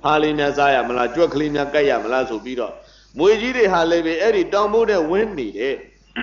ဟာလေးများစားရမလားကြွက်ကလေးများကတ်ရမလားဆိုပြီးတော့မွေကြီးတွေဟာလည်းပဲအဲ့ဒီတောင်ဘိုးတဲ့ဝင်းနေတဲ့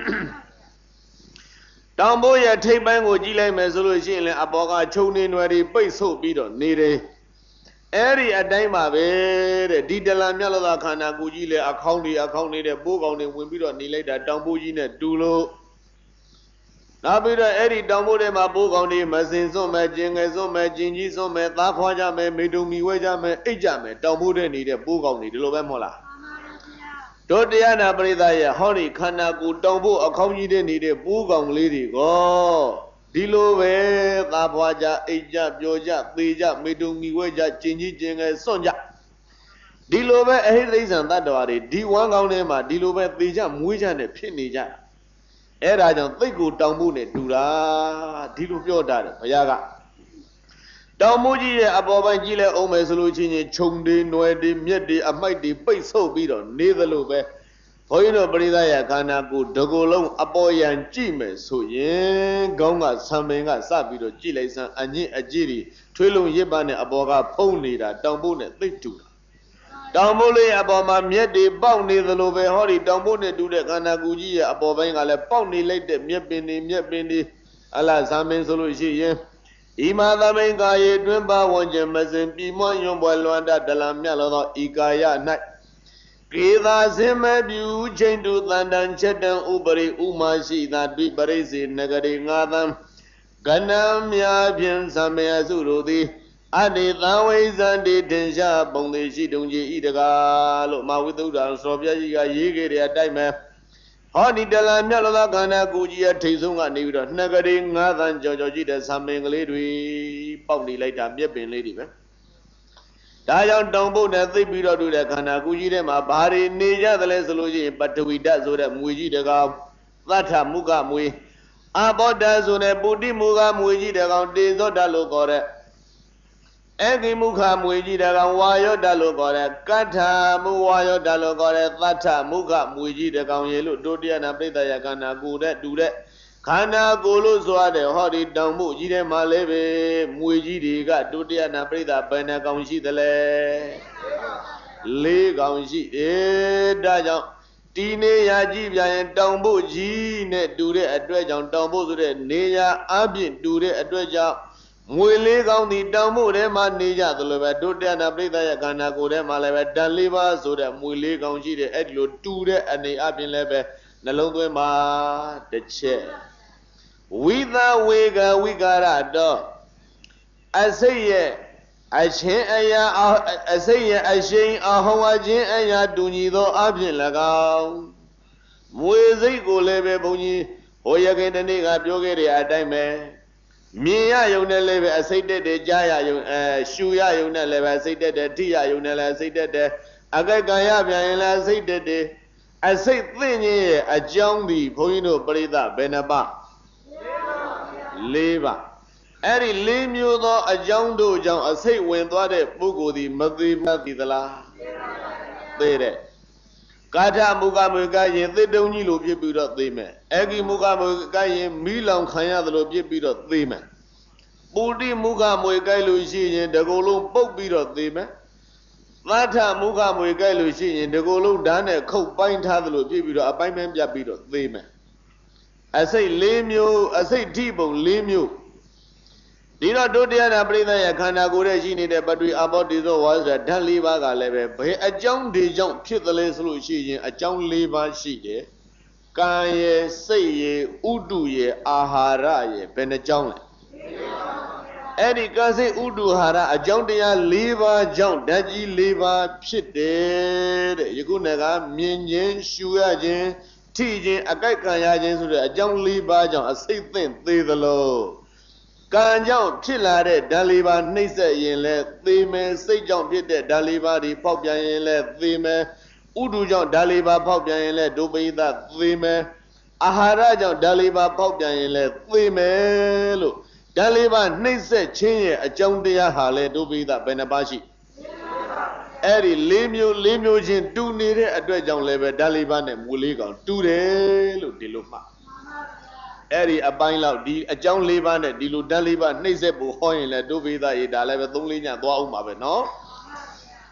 တောင်ဘိုးရဲ့ထိပ်ပိုင်းကိုကြည့်လိုက်မယ်ဆိုလို့ရှိရင်လည်းအပေါ်ကခြုံနေနွယ်တွေပိတ်ဆို့ပြီးတော့နေတယ်အဲ့ဒီအတိုင်းပါပဲတဲ့ဒီတလံမြတ်လောသာခန္ဓာကိုကြီးလည်းအခေါင်းနေတဲ့ပိုးကောင်တွေဝင်ပြီးတော့နေလိုက်တာတောင်ဘိုးကြီးနဲ့တူလို့နောက်ပြီးတော့အဲ့ဒီတောင်ဘိုးထဲမှာပိုးကောင်တွေမစင်စွန့်မဲ့ကျင်ငယ်စွန့်မဲ့ကျင်ကြီးစွန့်မဲ့သားဖွားကြမဲ့မိတုံမီဝဲကြမဲ့အိတ်ကြမဲ့တောင်ဘိုးထဲနေတဲ့ပိုးကောင်တွေဒီလိုပဲမဟုတ်လားတို့တရားနာပရိသတ်ရဲ့ဟောဒီခန္ဓာကိုယ်တောင်ဘိုးအခေါင်းကြီးတဲ့နေတဲ့ပိုးကောင်လေးတွေကောဒီလိုပဲသားဖွားကြအိတ်ကြပျော်ကြသေကြမိတုံမီဝဲကြကျင်ကြီးကျင်ငယ်စွန့်ကြဒီလိုပဲအဟိသိဇံတတ္တဝါတွေဒီဝမ်းကောင်းထဲမှာဒီလိုပဲသေကြမွေးကြနဲ့ဖြစ်နေကြအဲ့ဒါကြောင့်သိတ်ကိုတောင်ဖို့နဲ့တူတာဒီလိုပြောတာတယ်ဘုရားကတောင်မိုးကြီးရဲ့အပေါ်ပိုင်းကြည့်လဲအောင်မယ်ဆိုလို့ချင်းခြုံတွေနွယ်တွေမြက်တွေအမိုက်တွေပိတ်ဆို့ပြီးတော့နေသလိုပဲဘုန်းကြီးတို့ပရိသတ်ရဲ့ခန္ဓာကိုယ်တကူလုံးအပေါ်ယံကြည့်မယ်ဆိုရင်ခေါင်းကဆံပင်ကစပြီးတော့ကြည့်လိုက်စမ်းအညစ်အကြေးတွေထွေးလုံးရစ်ပါနဲ့အပေါ်ကဖုံးနေတာတောင်ဖို့နဲ့သိတ်တူတာတောင်မိုးလေးအပေါ်မှာမြက်တွေပေါက်နေသလိုပဲဟောဒီတောင်မိုးနဲ့တူတဲ့ခန္ဓာကိုယ်ကြီးရဲ့အပေါ်ပိုင်းကလည်းပေါက်နေလိုက်တဲ့မြက်ပင်တွေအလားဇာမင်းဆိုလို့ရှိရင်ဤမာသမိန်ကာယေတွင်ပါဝန်ကျင်မစင်ပြည်မွန်ယွန်ပွဲလွန်တဒလံမြတ်လောသောဤကာယ၌ကေသာစင်မပြူချိန်တုတန်တန်ချက်တံဥပရိဥမရှိသာတွေ့ပရိစေနဂရေငါသံကဏံမြာဖြင့်သမေယစုတို့သည်အတေသံဝိဇန္တိတင်ရှားပုံသေးရှိတုံကြီးဤတကားလို့မဝိသုဒ္ဓံစောပြကြီးကရေးခဲ့တဲ့အတိုင်းပဲဟောဒီတလံမြတ်လောသောခန္ဓာကိုယ်ကြီးရဲ့ထိတ်ဆုံးကနေပြီးတော့နှကရေငါးသန်းကြော်ရှိတဲ့သံပင်ကလေးတွေပေါက်နေလိုက်တာမြက်ပင်လေးတွေပဲဒါကြောင့်တောင်ပုတ်နဲ့သိပ်ပြီးတော့တွေ့တဲ့ခန္ဓာကိုယ်ကြီးထဲမှာဘာတွေနေကြသလဲဆိုလို့ရှိရင်ပထဝီဓာတ်ဆိုတဲ့မွေကြီးတကောင်သတ္ထမုခမွေအဘောဓာတ်ဆိုတဲ့ပုတိမုခမွေကြီးတကောင်တေဇောဓာတ်လို့ခေါ်တဲ့ဧကိမုခမွေကြီးတကောင်ဝါယောဓာတ်လို့ခေါ်တဲ့ကဋ္ဌမုဝါယောဓာတ်လို့ခေါ်တဲ့သတ္ထမုခမွေကြီးတကောင်ရေလို့ဒုတိယနာပြိတ္တယခန္ဓာကိုယ်တဲ့တူတဲ့ခန္ဓာကိုယ်လို့ဆိုရတဲ့ဟောဒီတောင်မှုကြီးထဲမှာလည်းပဲမွေကြီးတွေကဒုတိယနာပြိတ္တဘယ်နှကောင်ရှိသလဲ၄ကောင်ရှိတယ်ဒါကြောင့်ဒီနေရာကြည့်ပြန်ရင်တောင်ဖို့ကြီးနဲ့တူတဲ့အတွက်ကြောင့်တောင်ဖို့ဆိုတဲ့နေရာအပြည့်တူတဲ့အတွက်ကြောင့်မွေလေးကောင်းဒီတောင်ဖို့ထဲမှာနေကြသလိုပဲဒုတိယနာပြိတ္တရဲ့ခန္ဓာကိုယ်ထဲမှာလည်းပဲဓာတ်၄ပါးဆိုတဲ့မွေလေးကောင်းရှိတဲ့အဲ့ဒီလိုတူတဲ့အနေအပြင်လည်းပဲနှလုံးသွင်းမှာတစ်ချက်ဝိသဝေကဝိကာရတော့အစိတ်ရဲ့အချင်းအရာအစိတ်ရဲ့အရှိန်အဟောအချင်းအရာတူညီသောအပြင်၎င်းမွေစိတ်ကိုလည်းပဲဘုန်းကြီးဟိုရခင်တနေ့ကပြောခဲ့တဲ့အတိုင်းပဲမြင်ရယုံနဲ့လည်းပဲအစိတ်တက်တယ်ကြားရယုံရှူရယုံနဲ့လည်းပဲစိတ်တက်တယ်ထိရယုံနဲ့လည်းစိတ်တက်တယ်အကက်ကံရပြန်ရင်လည်းစိတ်တက်တယ်အစိတ်သိခြင်းရဲ့အကြောင်းဒီဘုန်းကြီးတို့ပရိသတ်ဘယ်နှပါ၄ပါအဲ့ဒီ၄မျိုးသောအကြောင်းတို့ကြောင့်အစိတ်ဝင်သွားတဲ့ပုဂ္ဂိုလ်ဒီမသေးမသိသလားသိတဲ့ကာထမုခမွေကရင်သစ်တုံးကြီးလိုဖြစ်ပြီးတော့သိမယ်အဂိမုခမွေကရင်မီးလောင်ခံရသလိုဖြစ်ပြီးတော့သိမယ်ပုတိမုခမွေကိုက်လို့ရှိရင်တကူလုံးပုတ်ပြီးတော့သိမယ်သတ္ထမုခမွေကိုက်လို့ရှိရင်တကူလုံးဓာတ်နဲ့ခုတ်ပိုင်းထားသလိုဖြစ်ပြီးတော့အပိုင်းပိုင်းပြတ်ပြီးတော့သိမယ်အစိတ်၄မျိုးအစိတ်ထိပုံ၄မျိုးဒီတော့ဒုတိယနာပြိဿရဲ့ခန္ဓာကိုယ်ရဲ့ရှိနေတဲ့ပထဝီအဘောတိသောဝါဆိုတဲ့ဓာတ်၄ပါးကလည်းပဲဘယ်အကြောင်းဒီကြောင့်ဖြစ်သလဲဆိုလို့ရှိရင်အကြောင်း၄ပါးရှိတယ်။ကံရဲ့စိတ်ရဲ့ဥတုရဲ့အာဟာရရဲ့ဘယ်နှကြောင်းလဲ။အဲ့ဒီကံစိတ်ဥတုဟာရအကြောင်းတရား၄ပါးကြောင့်ဓာတ်ကြီး၄ပါးဖြစ်တယ်တဲ့။ယခုနကမြင်ခြင်းရှူရခြင်းထိခြင်းအကြိုက်ခံရခြင်းဆိုတဲ့အကြောင်း၄ပါးကြောင့်အစိတ်သင့်သေးသလိုကံကြောင့်ဖြစ်လာတဲ့ဓာတ်လေးပါးနှိမ့်ဆက်ရင်လည်းသေမယ်စိတ်ကြောင့်ဖြစ်တဲ့ဓာတ်လေးပါးဒီပေါက်ပြန်ရင်လည်းသေမယ်ဥဒုကြောင့်ဓာတ်လေးပါးပေါက်ပြန်ရင်လည်းဒုပိသသေမယ်အာဟာရကြောင့်ဓာတ်လေးပါးပေါက်ပြန်ရင်လည်းသေမယ်လို့ဓာတ်လေးပါးနှိမ့်ဆက်ခြင်းရဲ့အကြောင်းတရားဟာလည်းဒုပိသဘယ်နှပါးရှိအဲ့ဒီ၄မျိုးချင်းတူနေတဲ့အတွက်ကြောင့်လည်းပဲဓာတ်လေးပါးနဲ့မူလေးကောင်တူတယ်လို့ဒီလိုမှအဲ့ဒီအပိုင်းလောက်ဒီအကြောင်း၄ပါးနဲ့ဒီလိုဓာတ်၄ပါးနှိမ့်ဆက်ဖို့ဟောရင်လည်းဒုပိသရေဒါလည်းပဲ၃-၄ညသွားအောင်ပါပဲနော်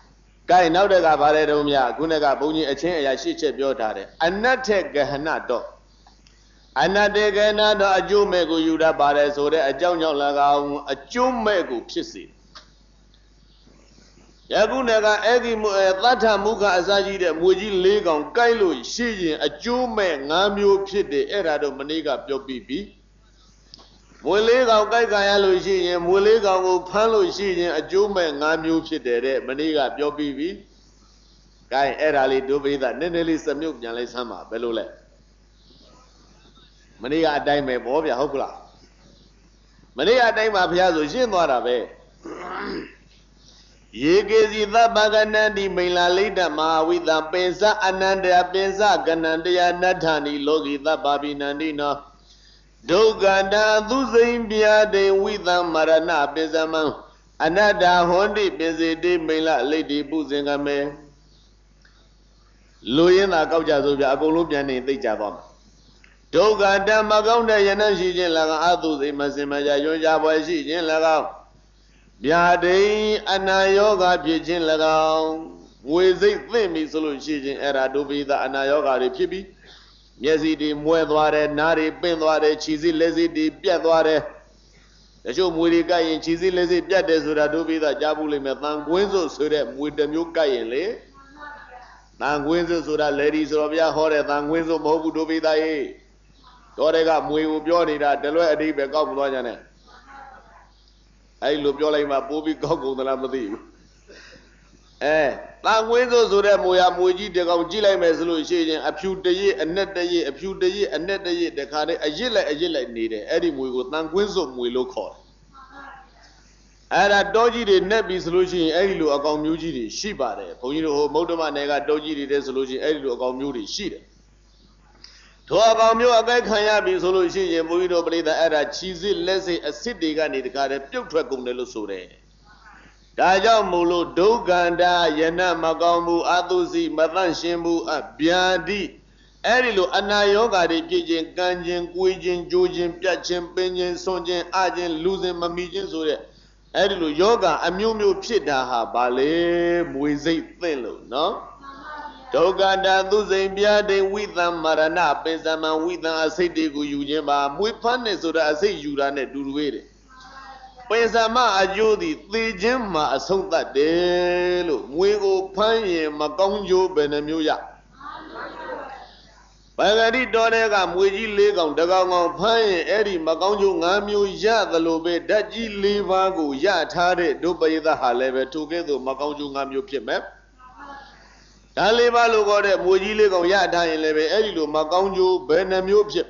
Guy now the Gavaredomia, Gunaga Buni, a chain, a shit, Biotare. And not take Gahanato. And not take another a Jumego Yuda Bares or a Jonyo Laga, a Jumego Pissy. Yagunaga Egi Lata Muka Azaji, the Muji Leg on Kailu, Shiji, a Jume, Namu Pit, Erado Maniga, Pio Bibi. Mulega Gayalo Shi, Mulega Palo Shi, a Jume, Namu Pit, Maniga, Pio Bibi. Guy Erali do be that Neneli Samuk Yale Sama, Belule. Maniga Dime, Bobia Hopla. Maniga Dime Piazzo, Shinwarabe. Yegezi the Baganandi Milalita Ma with the Pensa Ananda Pensa Ganandia Natani Logi the Babi Nandina Doganda Duzimbia de with the Marana Bezaman Anada Hondi Bezi de Mila Lady Buzingame Luyana Kaujazovia Agolubian in the Javam Doganda Magonda Yanashi Laga Adu de Masimaya Yoja Shi Laga Biade Anayoga Pijin Lagao, with a theme solution at Adobe the Anayoga Pibi. Yes, it is Muedware, Nari, Benware, Cheesy, Lazy, the Piedware. The show Murica in Cheesy, Lazy, Piades with Adobe the Jabuli Methan Guenzo Sudem with the Muka in Lay. Nanguenzo Suda ladies of Yahore, Nanguenzo Mobu Dobi Dae. Torega Mui Bionida, Deloa Di Becom. I look your like my booby goggle than I'm with you. Language so that Moya Muji, the Gila resolution, a few day, a net day, a few day, a net day, the card, a jilla needed. Eddie Mugo, Nanguenzo, we look hot. And a dodgy the net be solution, Eddie look on Muji, she bought it. For you know, Motorman, they got dodgy the solution, Eddie look on Muji, she. To about me, a guy can't be solution, and we don't believe that a cheesy, lazy, a city gun in the car, a pure track on the Lusure. Daja Mulu, Doganda, Yana Magamu, Aduzi, Madan Shimbu, a Biandi, Erilu, Anayoga, the Pigeon, Ganjin, Guijin, Jujin, Piachin, Pinion, Sonjin, Ajin, losing Mamijin, so that Erilu Yoga, a Mumu Pita, Bale, Muizi, Thelo, no? Doganda Duzambia de with them Marana, Bezama with them as they go Yujema, Muipanes or as they Jurane do it. Bezama a Jodi, the Gemma, a song that day, Muego Panye, Magonjo, Benamuya. Bagadi Donega, Muji leg on Dagang Pine, Eddie, Magonjo, Namu, Ya, the Lobe, Daji, Livago, Ya, Tade, Dubai, the Haleve, together, Magonjo, Namu, Pimep. Aliba logo de Mujile go Yata in Leve Edilu, Magonjo, Benamupship.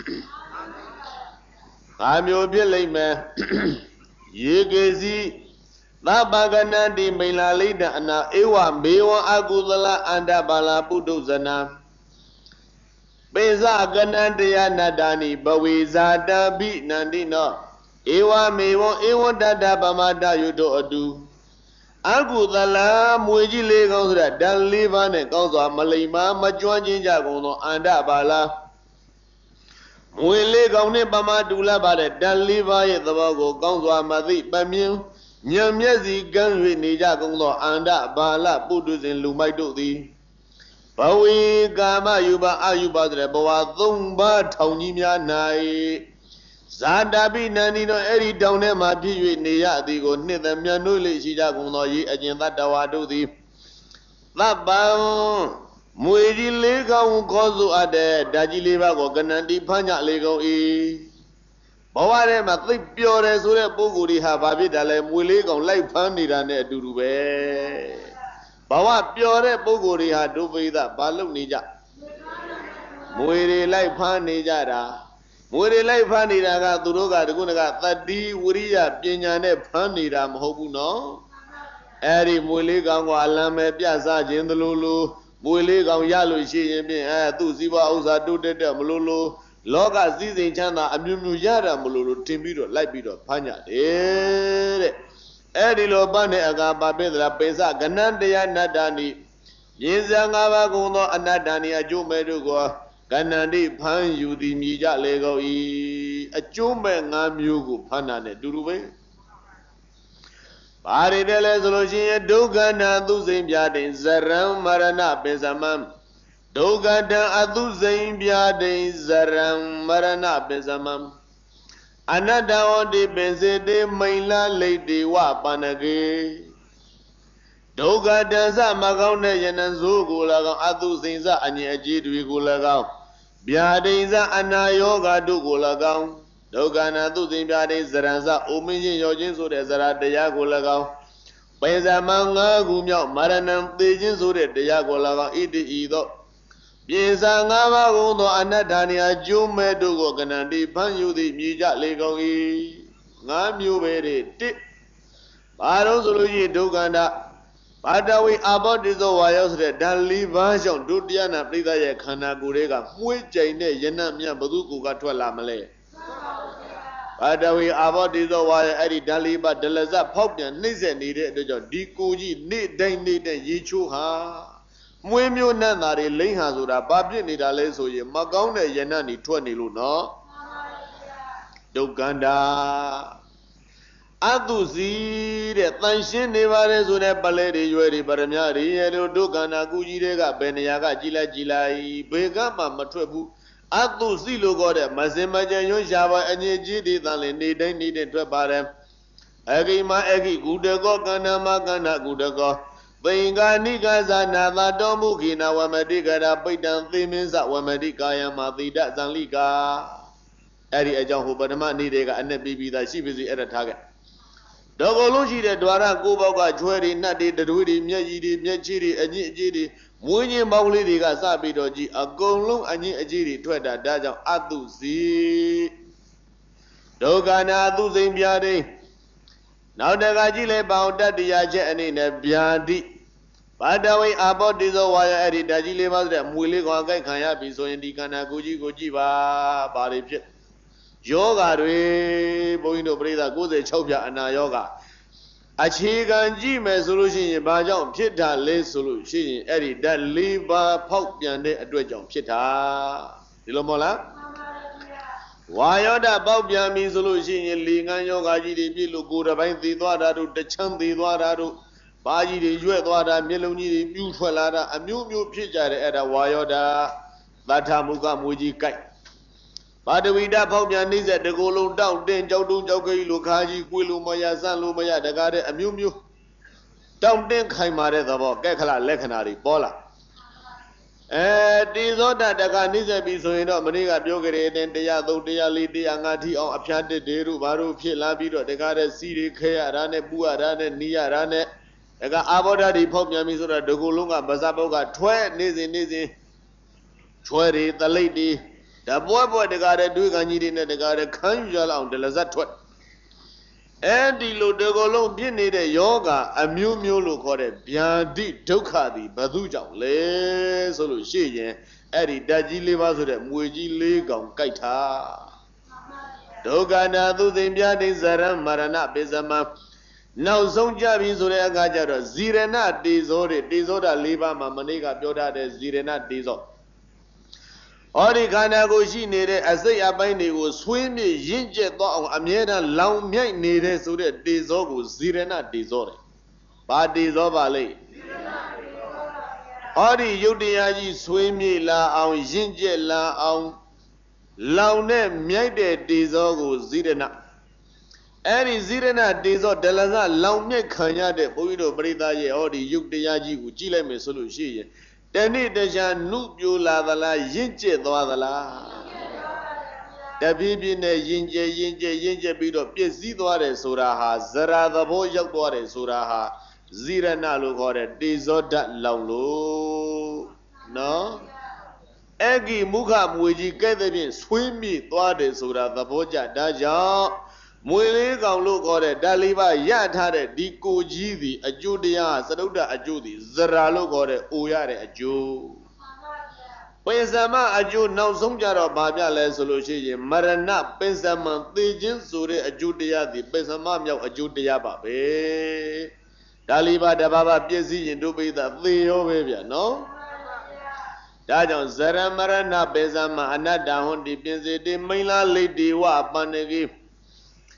I'm your billy man. Yegezi, Labagana de Melalida and Ewa, Bewa Agudala and Abala Budozana. Beza Ganandia Nadani, Bawiza da beat Nandina. Ewa Mewa, Ewa Dada Bamada Yudo Adu. Agudala, Muji Legos that Dan Livan and Gonzo Malima, Majuan Jagono, and Abala. Mule Gone Bamadula, but Dan Liva, the Bago, Gonzo Madi, Bamu, Nyamyazi, Gunri, Nijagono, and Abala, Budus in Lumaido. Bawi Gama Yuba Ayuba, the Boa, Zumba, Taunimia Nai. Zadabi Nanino Eri down there, my beauty, Niadigo, neither Mianuli, Shijagono, and that Dawado the Laba Muji Lego, Gozo Ade, Dajiliva, Ganandi, Panya Lego E. Baware, Matli Pure, Sura Buguri, have a bit of Muligo, like Pandit and Durube. Bawa Pure Buguri had do with that Balunija. Muiri like Pandijada. Muri lai phani raga duroga dugunaga tadi wuriya pinyane phani ram hobu no eri muli gang wa alame pyasa chin dlulu muli gang ya lo shi yin pin tu siwa usa tu tet tet mlulu loka sisin chanda amyu myu ya da mlulu tin pi do lai pi do phanya de de eri lo ba ne aga ba pe dra pesa ganan taya naddani yin sa nga ba gung tho anaddani ajo me du ko Ganandi Pan Yudi Mija Lego E. A Jumbe Namu Panane Durube Paridele solution Dogana Duzim Biadin Zaram Marana Bezamam Dogada Aduzim Biadin Zaram Marana Bezamam Anada on the Benzede Maila Lady Wapanage Dogada Zamagone Yanazugulaga Aduzinza Anyajid Gulagao Biadinza Anayoga Dugulagao Dogana Duzim Biadin Zaranza Umiji Yojin so there's a Dayagulagao Bezamanga Gumya Maranam Tijin so that Dayagulaga Idi Edo Bizanga Gundo Anadania Jume Dugo Ganandi Panyu the Mija Legogi Namu Bede Tip Parosuluji Duganda Padawi about this wires that Dali version Dudiana Prida Kana Gurega Mujaine Yenamia Baduku Gatwala Malay Padawi about this wire Eddie Daliba Delaza Popia Nizen needed the Dikuji need they need a Yichuha Mumu Nanari Lehazura Babi Nidaleso Magaune Yenani 20 Luna Duganda Aduzi the Tanshin Nevares on a ballet, you are Baramari, Dogana Gujirega, Benayaga, Gila Gila, Begama, Matrebu, Aduzi Logoda, Mazemaja, Java, and Yejidi, they needed to Barem. Agima Egi, Gudago, Gana Magana, Gudago, Benga Nigaza, Nava Domukina, Wamadiga, Bidan Themins at Wamadika, Madida, Zanliga, Eddie Ajan, but the man needed and the baby that she was at a target. Dogology the Dwara Goba, Jury, Nadi, the Dudi, Myajidi, Myachiri, and Yidi, Winnie Mauli, Gasabi Doji, a Golum, and Yajiri, Tweda, Daja, Aduzi Dogana Duzim Biadi. Now the Gajile bound that the Yaja and in a Biadi. By the way, about this wire at it, Dajile was the Muli Gonga Kayabi, so in the Kanaguji Gojiva, Bari. Yoga, Boino Breda, Goze Chopia and Yoga. A chicken Jim solution, Bajon, Pita, lay solution, Eddie, that liver, pop, and a dredge Pita. Ilomola? Why are that Bobiami solution, Lingan Yoga, GDP, look good about the Dwada, the Chandi Dwada, Baji, the Juedwada, Meloni, Mutualada, a new picture at a Wayoda, Batamuka Muji Kai. But we da Popian is at the Golo down, then Jodun Jogi, Lukaji, Quilumaya, San Lumaya, the Gade, a Mumu. Down then Kaimare the Bog, Gekala, Lekanari, Bola. These other the Ganiza be so in Maniga, Yogare, and the Yado, the Ali, the Angati, or Apchante, the Rubaru, Pilabido, the Gade, Siri, Kaya, Rane, Bua, Rane, Nia, Rane, the Aboda, the Popian, the Golunga, Bazaboga, 12 Nizi, 20, the lady. The boy the guy do Ganidin and the guy conjure on the Lazatwat. And the Ludogolo Pinide Yoga, a Mew look or a Biandi Tokadi, Bazuja, Le Solution, Eddie Daji Livas with a Muji Leg on Kaita. Dogana do the Biandi Zaram Marana Bezama. Now Zonja Vizore Gajara, Zirena Disorder, Liva, Mamaniga, Yoda, Zirena Disor. Ori kana go shiနေတဲ့ အစိတ်အပိုင်းတွေကိုဆွေးမြေ့ရင့်ကျက်သွားအောင်အမြဲတမ်းလောင်မြိုက်နေတဲ့ဆိုတဲ့တေဇောကိုဇီရဏတေဇောတယ်။ဘာတေဇောပါလဲ။ori ယုတ်တရားကြီးဆွေးမြေ့လာအောင်ရင့်ကျက်လာအောင်လောင်တဲ့မြိုက်တဲ့တေဇောကိုဇီရဏ။အဲဒီဇီရဏတေဇောဒလဇလောင်မြိုက်ခံရတဲ့ဘုန်းကြီးတို့ပရိသတ်ရဲ့ ori ယုတ်တရားကြီးကိုကြည့်လိုက်မယ်ဆိုလို့ရှိရင်Teni Deja Nubula Vala Yinje Dwala Dabibine Yinje Bido Piezi Dware Suraha Zara the boy Yakbore Suraha Zira Nalugore Dizoda Laulo No Egi Muka Muji Gathering Swimmy Dwade Sura the Boja Daja Muli Gaulugore Daliba Yatare Diko Jivi Ajudia Saduda Ajudi Zaralugore Uyare Aju Pensama Aju now Sumjaro Babia Le Solution Marana Pensaman Tijin Suri Ajudia the Pensamam Ajudia Babe Daliba the Baba Piezi in Dubi the Theo Babia no Dajon Zara Marana Bezama Anada Hondi Piezi de Mila Lady Wa Panegi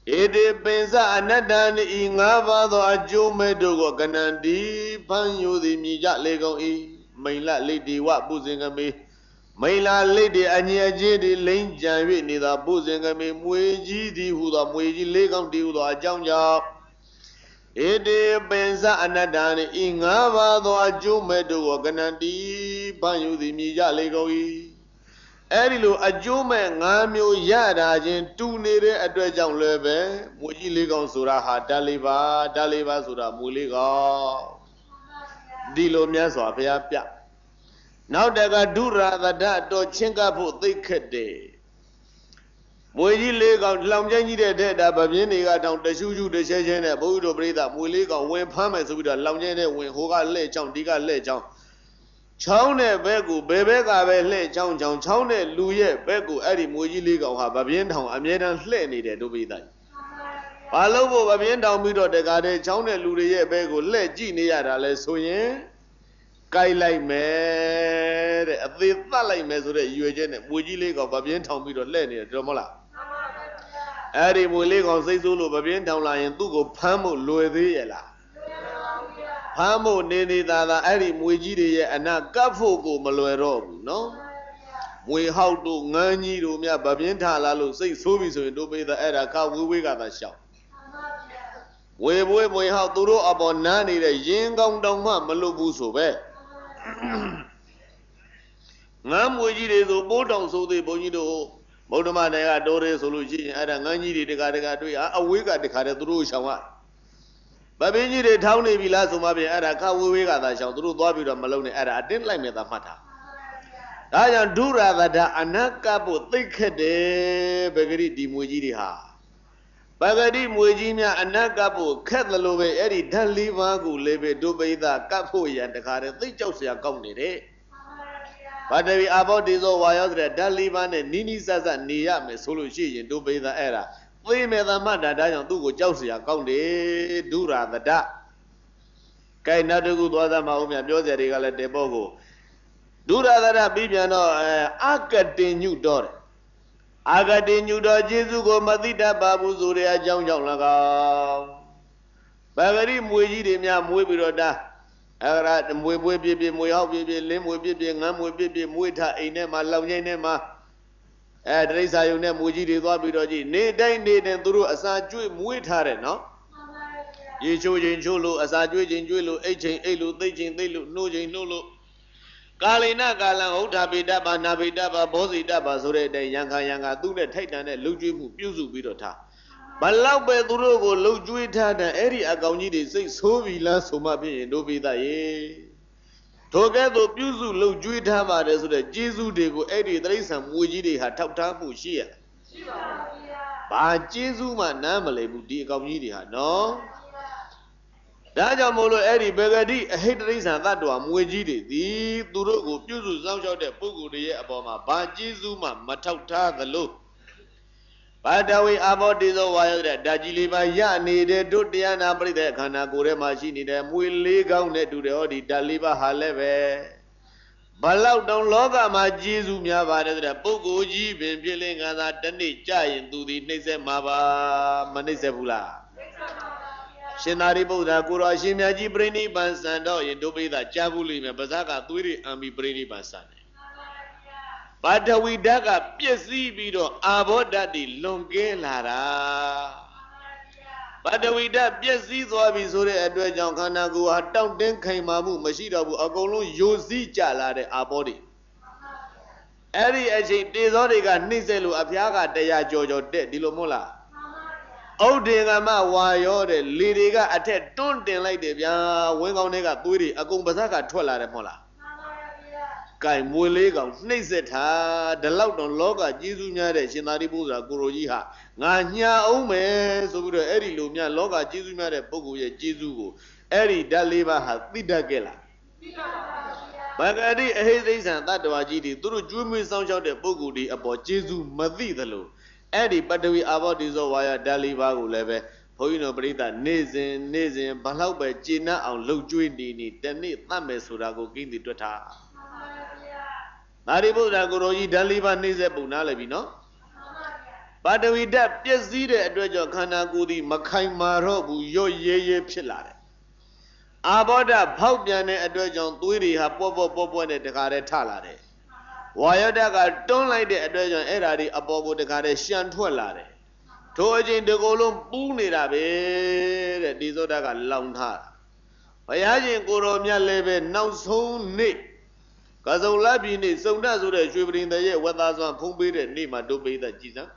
Ede pensa anadani ingava do ajo medogo ganandi panyo di mija legong maila lady wa buzingame maila lady anyaje di lenja wi ni da buzingame mweji di huda mweji legong di huda ajangja Ede pensa anadani ingava do ajo medogo ganandi panyo di mija legong Erilu ajume ngamyo yada jin tu nere atwe jaung lebe muji legong sura ha daliba sura muli legong dilo mya swa phaya pya Naw daga dura thada to chinka phu thiat khat de muji legong loung chin ji de the da ba pyin ni ga taung tashu shu tashe chin ne bho do prita muli legong win phan mai so pi do loung chin ne win ho ga le chaung di ga le chaung Chow ne begu bebe ka be hle chong chong chow ne lu ye begu eri muji li kaung ha ba pyin taung a mye tan hle ni de do pi tai Ba lo bo ba pyin taung pi do teka de chow ne lu de ye begu hle ji ni ya da le so yin kai lai me de a the tat lai me so de yue che ne muji li kaung ba pyin taung pi do hle ni de do mo la Eri muji li kaung sai so lo ba pyin taung la yin tu ko phan mo lwe the ye la Hamo nini dada eri muji de ye ana kafu ko malwe ro bu no Mui hau to ngani do mya ba pyin tha la lo sai so bi so yin do pe da era ka we ka da shaw We bwe mui hau tu ro abo na ni de yin kaung taung ma ma lo bu so be Nga muji de so bo taung so de bong ji do Baudama ne ga do re so lo shi yin era ngani de teka twe a we ka teka de tu ro shaw wa Babinji de town ne bi la so ma pin era ka we ka da shaw tu ro twa pi do ma long ne era atin lai me da mat tha Da jan dura thada anaka phu thiat khat de bagari di muji de ha Bagari muji mya anaka phu khat lo be eri dhat li ba ku le be do pai da kat pho yan takha de thiat chauk sia kaung ne de Badawi abo de so wa yaw de dhat li ba ne ni ni sa sa ni ya me so lo shi yin do pai da era Thiat me da mat da da jang tu ko chauk sia kaung de dura thada Kai na tu ku twa da ma om mya pyo sia de ka le te po ko Dura thada pi pyan do akatin nyu do de Akatin nyu do Jesu ko ma thi tat ba bu so de a jaung jaung la kaung Bagari mwe ji de mya mwe pi do da Ara mwe pwe pi pi mwe hau pi pi lin mwe pi pi ngan mwe pi pi mwe tha ai ne ma loung nyin ne ma Trai sa yung ne mwe ji de twa pi do ji ne dai ne den tu ro asa chwe mwe tha de no Ye chu chin chu lo asa chwe chin chwe lo ai chin ai lo thai chin thai lo no chin no lo Kalina kalang ho tha pi tat ba na pi tat ba bo si tat ba so de tai yang kha tu ne thait tan ne lou chwe mu pyu su pi do tha Ba lauk be tu ro ko lou chwe tha tan eri a kaung ji de sai so bi la so ma phin yin do pi ta ye Tho ke to pyu su lou chwe tha ba de so de Jesu de ko eri traisan mwe ji de ha thak tha mu shi ya Shi ba Ba Jesu ma na ma le bu di a kaung ji de ha no Da jaung mo lo eri bagadi a hit traisan tat twa mwe ji de di tu ro ko pyu su saung chauk de pukku de ye a paw ma ba Jesu ma ma thak tha tha lo Badawi abo de so wa yaw de da ji le ba ya ne de do tya na prit de khana ko re ma shi ni de mwe le kaung ne tu de ho di da le ba ha le be Ba lauk taung loka ma Jesu mya ba de so de pukku ji pin phit lin nga sa ta nit ja yin tu di nait set ma ba ma nait set bu la Shin Thari Buddha ko ro shin mya ji Prit Nibbaan san do yin do pai da cha bu li me ba sa ka thwe ri an pi Prit Nibbaan san ne Badawi dat ka pyet si pi do abo dat ti lun ke la da Badawi dat pyet si twa pi so de atwe jaung khana ko ha taung tin khain ma mu ma shi do bu a kaung long yo si ja la de abo de Eri a chain te so de ka nait set lo a phya ka 100 jaw jaw tet di lo mo la Aud de ka ma wa yaw de le de ka a thet tun tin lai de bya win kaung ne ka thwe ri a kaung ba sa ka thwat la de mo la Kai mwe le kaung nait set tha da lauk taung loka Jesu nya de Shin Thari Buddha ko ro ji ha nga nya aung me so pi do eri lo mya loka Jesu nya de pukku ye Jesu ko eri dat le ba ha thi tat ke la Bagadi a hit traisan tat twa ji de tu ro chwe mwe saung chauk de pukku de a paw Jesu ma thi tha lo Eri Badawi abo de so wa ya dat le ba ko le be Bho yi no prita ne sin ba lauk be che na aung lou chwe ni ni ta nit tat me so da ko kin ti twat tha Thari Buddha ko ro ji dat le ba nait set pu na le bi no ပါတဝိတပြည့်စည်တဲ့အတွက်ကြောင့်ခန္ဓာကိုယ်သည်မခိုင်မာတော့ဘူးရွတ်ရဲရဲဖြစ်လာတယ်အာဘောဓဖောက်ပြန်တဲ့အတွက်ကြောင့်သွေးတွေဟာပေါ့နဲ့တခါတည်းထလာတယ်ဝါယောဓကတွန်းလိုက်တဲ့အတွက်ကြောင့်အဲ့ဓာဒီအပေါ်ကိုတခါတည်းရှံထွက်လာတယ်ထိုအချိန်ဒီကိုယ်လုံးပူးနေတာပဲတဲ့ဒီသောဓကလောင်ထားဘုရားရှင်ကိုတော်မြတ်လည်းပဲနောက်ဆုံးနေ့ကစုံလပြည်နေ့စုံတဆိုတဲ့ရွှေပရင်တဲ့ရဲ့ဝတ်သားစွာဖုံးပေးတဲ့နေ့မှာတို့ပိသကြည်စမ်း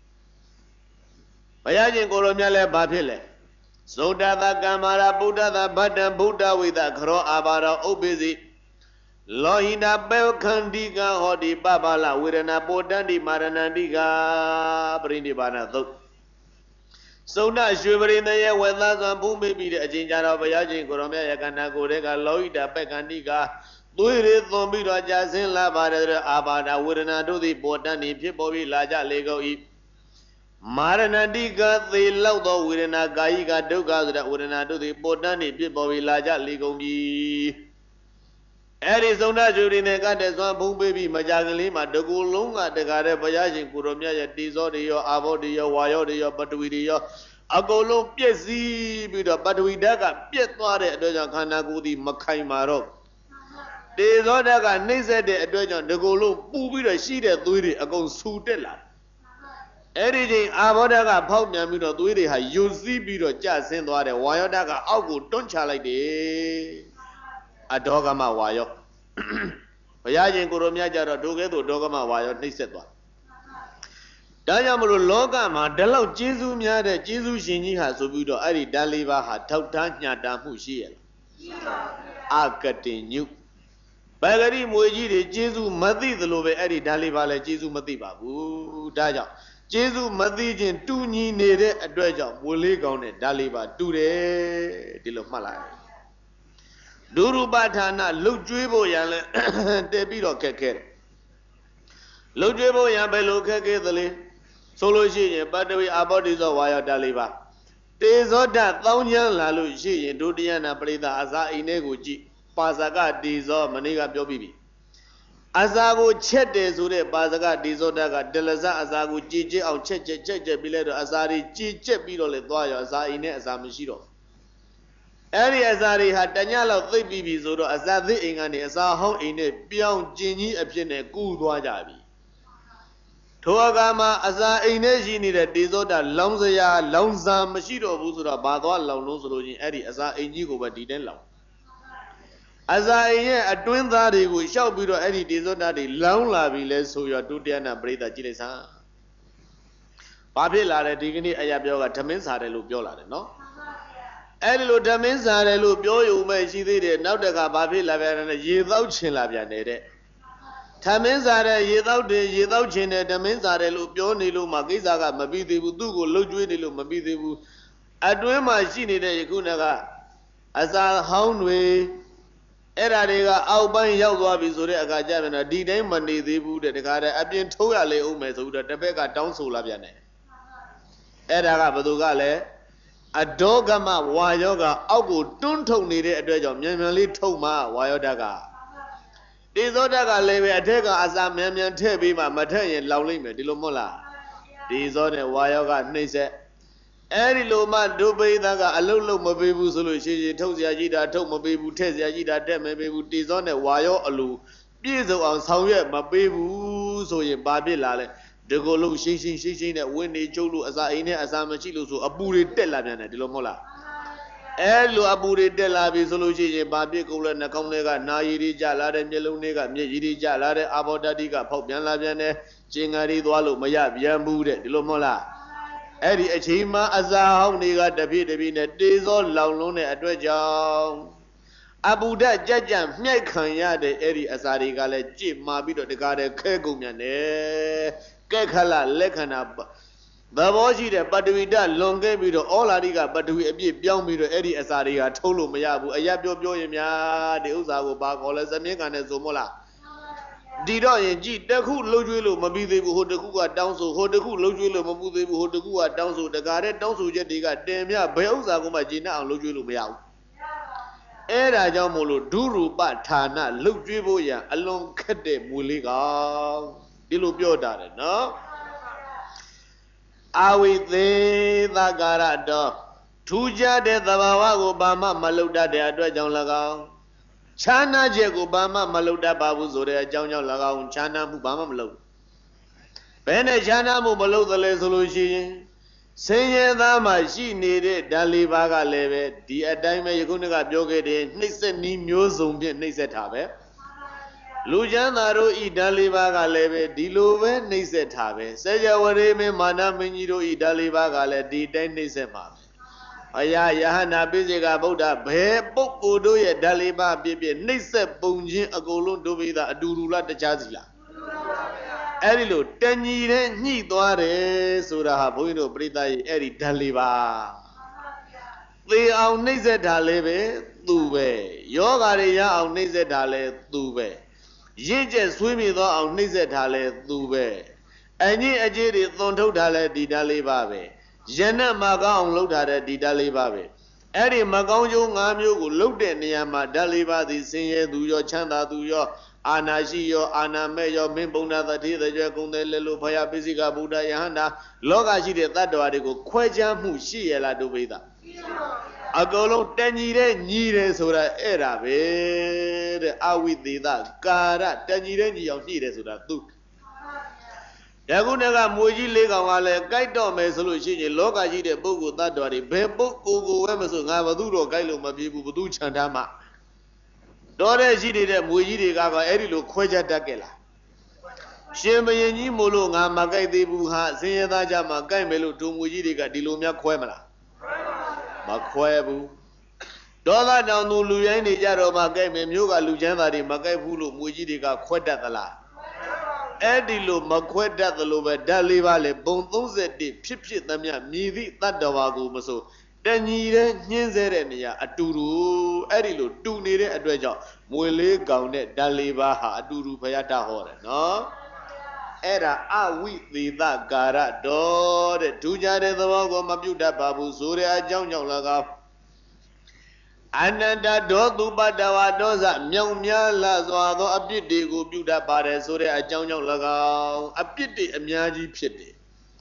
ဘုရားရှင်ကိုတော်မြတ်လည်းဘာဖြစ်လဲသုဒ္ဓသာကမ္မာရာဗုဒ္ဓသာဗတ္တံဗုဒ္ဓဝိသခရောအာဘာရောဥပ္ပိစီလောဟိနာပေခန္တိကဟောတိပပလဝေဒနာပောတန္တိမာရဏန္တိကပရိနိဗ္ဗာန်သုတ်စုံနာရွှေပရိသရဲ့ဝေသစွာဖုံးပေးပြီးတဲ့အချိန်ကြတော့ဘုရားရှင်ကိုရောမြတ်ရဲ့ခန္ဓာကိုယ်တွေကလောဟိတာပေခန္တိကသွေးရသွန်ပြီးတော့ကြာဆင်းလာပါတယ်အာဘာဒဝေဒနာတို့သည်ပောတန္တိဖြစ်ပေါ်ပြီးလာကြလေကုန်၏မာရဏတိကသေလောက်သောဝေဒနာကာယိကဒုက္ခဆိုတဲ့ဝေဒနာတို့သည်ပောတန်းနေဖြစ်ပေါ်ပြီးလာကြလေကုန်ပြီအဲ့ဒီသုံးဓာတ်ကျူရင်းနဲ့ကတဲ့စွမ်းဖုံးပေးပြီးမကြခင်လေးမှာတကူလုံးကတကားတဲ့ဘုရားရှင်ကိုရောမြတ်ရဲ့တေဇောတွေရောအာဘောတွေရောဝါယောတွေရောပတဝီတွေရောအကုန်လုံးပြည့်စည်ပြီးတော့ပတဝီဓာတ်ကပြည့်သွားတဲ့အတွက်ကြောင့်ခန္ဓာကိုယ်သည်မခိုင်မာတော့တေဇောဓာတ်ကနှိမ့်ဆက်တဲ့အတွက်ကြောင့်တကူလုံးပူပြီးတော့ရှိတဲ့သွေးတွေအကုန်ဆူတက်လာအဲ့ဒီချိန်အာဘောဓကဖောက်ပြန်ပြီးတော့သွေးတွေဟာယုတ်စီးပြီးတော့ကျဆင်းသွားတယ်ဝါယောဓကအောက်ကိုတွန်းချလိုက်တယ်အဒေါကမဝါယောဘုရားရှင်ကိုရောမြတ်ကြတော့ဒုကဲ့သို့ဒေါကမဝါယောနှိမ့်ဆက်သွားဒါကြောင့်မလို့လောကမှာဒီလောက်ကျေးဇူးများတဲ့ကျေးဇူးရှင်ကြီးဟာဆိုပြီးတော့အဲ့ဒီဓာတ်လေးပါးဟာထောက်ထားညှတာမှုရှိရဲ့ရှိပါဘူးအကတိညုဗဂရိမွေကြီးတွေကျေးဇူးမသိသလိုပဲအဲ့ဒီဓာတ်လေးပါလည်းကျေးဇူးမသိပါဘူးဒါကြောင့်ကျေးဇူးမသိခြင်းတူညီနေတဲ့အတွက်ကြောင့်မွေလေးကောင်းတဲ့ဓာတ်လေးပါတူတယ်ဒီလိုမှတ်လိုက်ဒုရူပဌာနလှုပ်ကြွေးဖို့ရန်လဲတက်ပြီးတော့ခက်ခဲတယ်လှုပ်ကြွေးဖို့ရန်ဘယ်လိုခက်ခဲသလဲဆိုလို့ရှိရင်ပတ္တဝီအာဘောဓိသောဝါယောဓာတ်လေးပါတေဇောဓာတ်တောင်းချမ်းလာလို့ရှိရင်ဒုတိယနာပရိသအစာအိမ်ထဲကိုကြည့်ပါဇကတေဇောမနေ့ကပြောပြီးပြီအစာကိုချက်တယ်ဆိုတဲ့ပါဇကတေဇောဓာတ်ကဒလဇအစာကိုကြည်ကျက်အောင်ချက်ပြီးလဲတော့အစာတွေကြည်ကျက်ပြီးတော့လဲသွားရောအစာအိမ်နဲ့အစာမရှိတော့အဲ့ဒီအစာတွေဟာတညလောက်သိပ်ပြီးပြီဆိုတော့အစာသစ်အိမ်ကနေအစာဟောင်းအိမ်နဲ့ပြောင်းကျင်ကြီးအဖြစ်နဲ့ကူးသွားကြပြီထိုအခါမှာအစာအိမ်နဲ့ရှိနေတဲ့တေဇောဓာတ်လောင်စရာလောင်စာမရှိတော့ဘူးဆိုတော့ဘာသွားလောင်လို့ဆိုလို့ချင်းအဲ့ဒီအစာအိမ်ကြီးကိုပဲဒီတဲ့လောင်အစာအိမ်ရဲ့အတွင်းသားတွေကိုရှောက်ပြီးတော့အဲ့ဒီတေဇောဓာတ်တွေလောင်လာပြီလဲဆိုရဒုတိယနာပရိသတ်ကြည့်လိုက်စမ်းဘာဖြစ်လာလဲဒီကနေ့အရာပြောကဓမင်းစားတယ်လို့ပြောလာတယ်နော်အဲ့ဒီလိုဓမင်းစားတယ်လို့ပြောယူမဲ့ရှိသေးတယ်နောက်တခါဘာဖြစ်လာပြန်လဲရေသောက်ချင်လာပြန်နေတဲ့ဓမင်းစားတဲ့ရေသောက်တယ်ရေသောက်ချင်တယ်ဓမင်းစားတယ်လို့ပြောနေလို့မှကိစ္စကမပြီးသေးဘူးသူ့ကိုလှုပ်ကြွေးနေလို့မပြီးသေးဘူးအတွင်းမှာရှိနေတဲ့ယခုနကအစာဟောင်းတွေအဲ့ဓာတွေကအောက်ပိုင်းရောက်သွားပြီဆိုတဲ့အခါကျပြန်တော့ဒီတိုင်းမနေသေးဘူးတဲ့တခါတည်းအပြင်ထုတ်ရလေအောင်မယ်ဆိုတော့တစ်ဖက်ကတောင်းဆိုလာပြန်တယ်အဲ့ဒါကဘယ်သူကလဲအဒေါကမဝါယောကအောက်ကိုတွန်းထုတ်နေတဲ့အတွက်ကြောင့်မြန်မြန်လေးထုတ်မှဝါယောဓာတ်ကတေဇောဓာတ်ကလည်းပဲအထက်ကအစာမြန်မြန်ထည့်ပြီးမှမထည့်ရင်လောင်လိမ့်မယ်ဒီလိုမဟုတ်လားတေဇောနဲ့ဝါယောကနှိမ့်ဆက်အဲ့ဒီလိုမှဒုပိသကအလုတ်လုတ်မပေးဘူးဆိုလို့ရှိရင်ထုတ်เสียကြီးတာထုတ်မပေးဘူးထည့်เสียကြီးတာထည့်မပေးဘူးတေဇောနဲ့ဝါယောအလိုပြည့်စုံအောင်ဆောင်ရွက်မပေးဘူးဆိုရင်ဘာဖြစ်လာလဲဒီကိုလို့ရှင်းနဲ့ဝင်းနေချုပ်လို့အစာအိမ်နဲ့အစာမရှိလို့ဆိုအပူတွေတက်လာပြန်တယ်ဒီလိုမဟုတ်လားအဲ့လိုအပူတွေတက်လာပြီဆိုလို့ရှိရင်ဘာဖြစ်ကုန်လဲနှာခေါင်းထဲကနာရည်တွေကျလာတဲ့မျက်လုံးတွေကမျက်ရည်တွေကျလာတဲ့အာဘောဓာတိကဖောက်ပြန်လာပြန်တယ်ကျင်္ဂါရီသွားလို့မရပြန်ဘူးတဲ့ဒီလိုမဟုတ်လားအဲ့ဒီအချိန်မှာအစာဟောင်းတွေကတပြည့်နဲ့တေဇောလောင်လုံးတဲ့အတွက်ကြောင့်အပူဓာတ်ကြကြမြိုက်ခံရတဲ့အဲ့ဒီအစာတွေကလည်းကြစ်မာပြီးတော့တကားတဲ့ခဲကုန်မြန်တယ်ကဲခလလက်ခဏသဘောရှိတဲ့ပတ္တဝီဓာတ်လွန်ခဲ့ပြီးတော့ဩလာရိကပတ္တဝီအပြည့်ပြောင်းပြီးတော့အဲ့ဒီအစာတွေကထုတ်လို့မရဘူးအရက်ပြောရင်များဒီဥစ္စာကိုဘာခေါ်လဲသမင်းကန်နဲ့ဆိုမို့လားဒီတော့ရင်ကြည့်တခုလှုပ်ကြွေးလို့မပြီးသေးဘူးဟိုတခုကတောင်းဆိုဟိုတခုလှုပ်ကြွေးလို့မပူသေးဘူးဟိုတခုကတောင်းဆိုတကားတဲ့တောင်းဆိုချက်တွေကတင်မြဘယ်ဥစ္စာကိုမှဂျင်းနဲ့အောင်လှုပ်ကြွေးလို့မရဘူးအဲ့ဒါကြောင့်မို့လို့ဒုရူပဌာနလှုပ်ကြွေးဖို့ရန်အလွန်ခက်တဲ့မူလေးကောင်ဒီလိုပြောတာတယ်နော် Awite Nagarado Tuja de Davago Bama Maluda de Adwajan Lagao Chana Jego Bama Maluda Babu Zore Janja Lagao Chana Bubama Malo Bene Chana Mubalo the Lesolution Say Dama she needed Dalibaga Leve the Adime Yagunaga Yoga Nixon Ni Musum Nixet Habe Lujanaro idalibaga leve dilove nise tabe seja ware me mana minjiro idalibaga le di dai nise ma aya yahana bisega buddha bhe pukko ye daliba pipi nise pung chin akolon do bi da aduru la tacha si la edi lo tanyi de nyi twaတယ်ဆိုတာဟာဘုန်းကြီးတို့ပြိဿကြီးအဲ့ဒီdalibaသေအောင်နှိမ့်ဆက်တာလည်းပဲသူပဲယောဂါတွေရအောင်နှိမ့်ဆက်တာလည်းသူပဲရင့်ကျက်ဆွေးမြေသောအောင်နှိမ့်ဆက်တာလဲသူပဲအညစ်အကြေးတွေသွန်ထုတ်တာလဲဒီဓာတ်လေးပါပဲယနတ်မကောင်းအောင်လုပ်တာတဲ့ဒီဓာတ်လေးပါပဲအဲ့ဒီမကောင်းကျိုး၅မျိုးကိုလုပ်တဲ့နေရာမှာဓာတ်လေးပါသည်ဆင်းရဲသူရောချမ်းသာသူရောအာနာရှိရောအာနာမဲ့ရောမင်းပုံနာတတိတကြွကုံတယ်လေလို့ဖယားပိစိကဗုဒ္ဓယဟန္တာလောကရှိတဲ့တတ္တဝါတွေကိုခွဲခြားမှုရှိရလားဒုပိသအကုန်လုံးတညီတဲ့ညီတယ်ဆိုတာအဲ့ဒါပဲတဲ့အဝိသေသကာရတညီတဲ့ညီအောင်ညှိတယ်ဆိုတာသူယခုနကမွေကြီး၄ကောင်ကလည်းကြိုက်တော့မယ်ဆိုလို့ရှိရင်လောကကြီးတဲ့ပုဂ္ဂိုလ်တ attva တွေဘယ်ပုဂ္ဂိုလ်ကိုပဲမဆိုငါဘသူတော့ကြိုက်လို့မပြေဘူးဘသူခြံထားမှတော်တဲ့ရှိနေတဲ့မွေကြီးတွေကအဲ့ဒီလိုခွဲခြားတတ်ကြလားရှင်ဘရင်ကြီးမို့လို့ငါမကြိုက်သေးဘူးဟာစင်ရသားကြမှာကြိုက်မယ်လို့ဒုမွေကြီးတွေကဒီလိုများခွဲမလားမခွဲဘူးဒေါသတောင်သူလူရိုင်းနေကြတော့မှကြိုက်မယ်မျိုးကလူချမ်းသာတွေမကြိုက်ဘူးလို့မွေကြီးတွေကခွဲတတ်သလားအဲ့ဒီလိုမခွဲတတ်သလိုပဲဓာတ်လေးပါလေဘုံ31ဖြစ်ဖြစ်သမျှမြည်သည့်တတ္တဝါကိုမဆိုတညီတဲ့ညှင်းဆဲတဲ့နေရာအတူတူအဲ့ဒီလိုတူနေတဲ့အတွက်ကြောင့်မွေလေးကောင်တဲ့ဓာတ်လေးပါဟာအတူတူဘုရားတဟောတယ်နော်အဲ့ဒါအဝိသေသကာရတော်တဲ့ဒုကြတဲ့သဘောကိုမပြုတ်တတ်ပါဘူးဆိုတဲ့အကြောင်းကြောင့်၎င်းအနန္တဒေါသူပတ္တဝါဒေါသမြောင်များလာစွာသောအပြစ်တွေကိုပြုတ်တတ်ပါတယ်ဆိုတဲ့အကြောင်းကြောင့်၎င်းအပြစ်တွေအများကြီးဖြစ်တယ်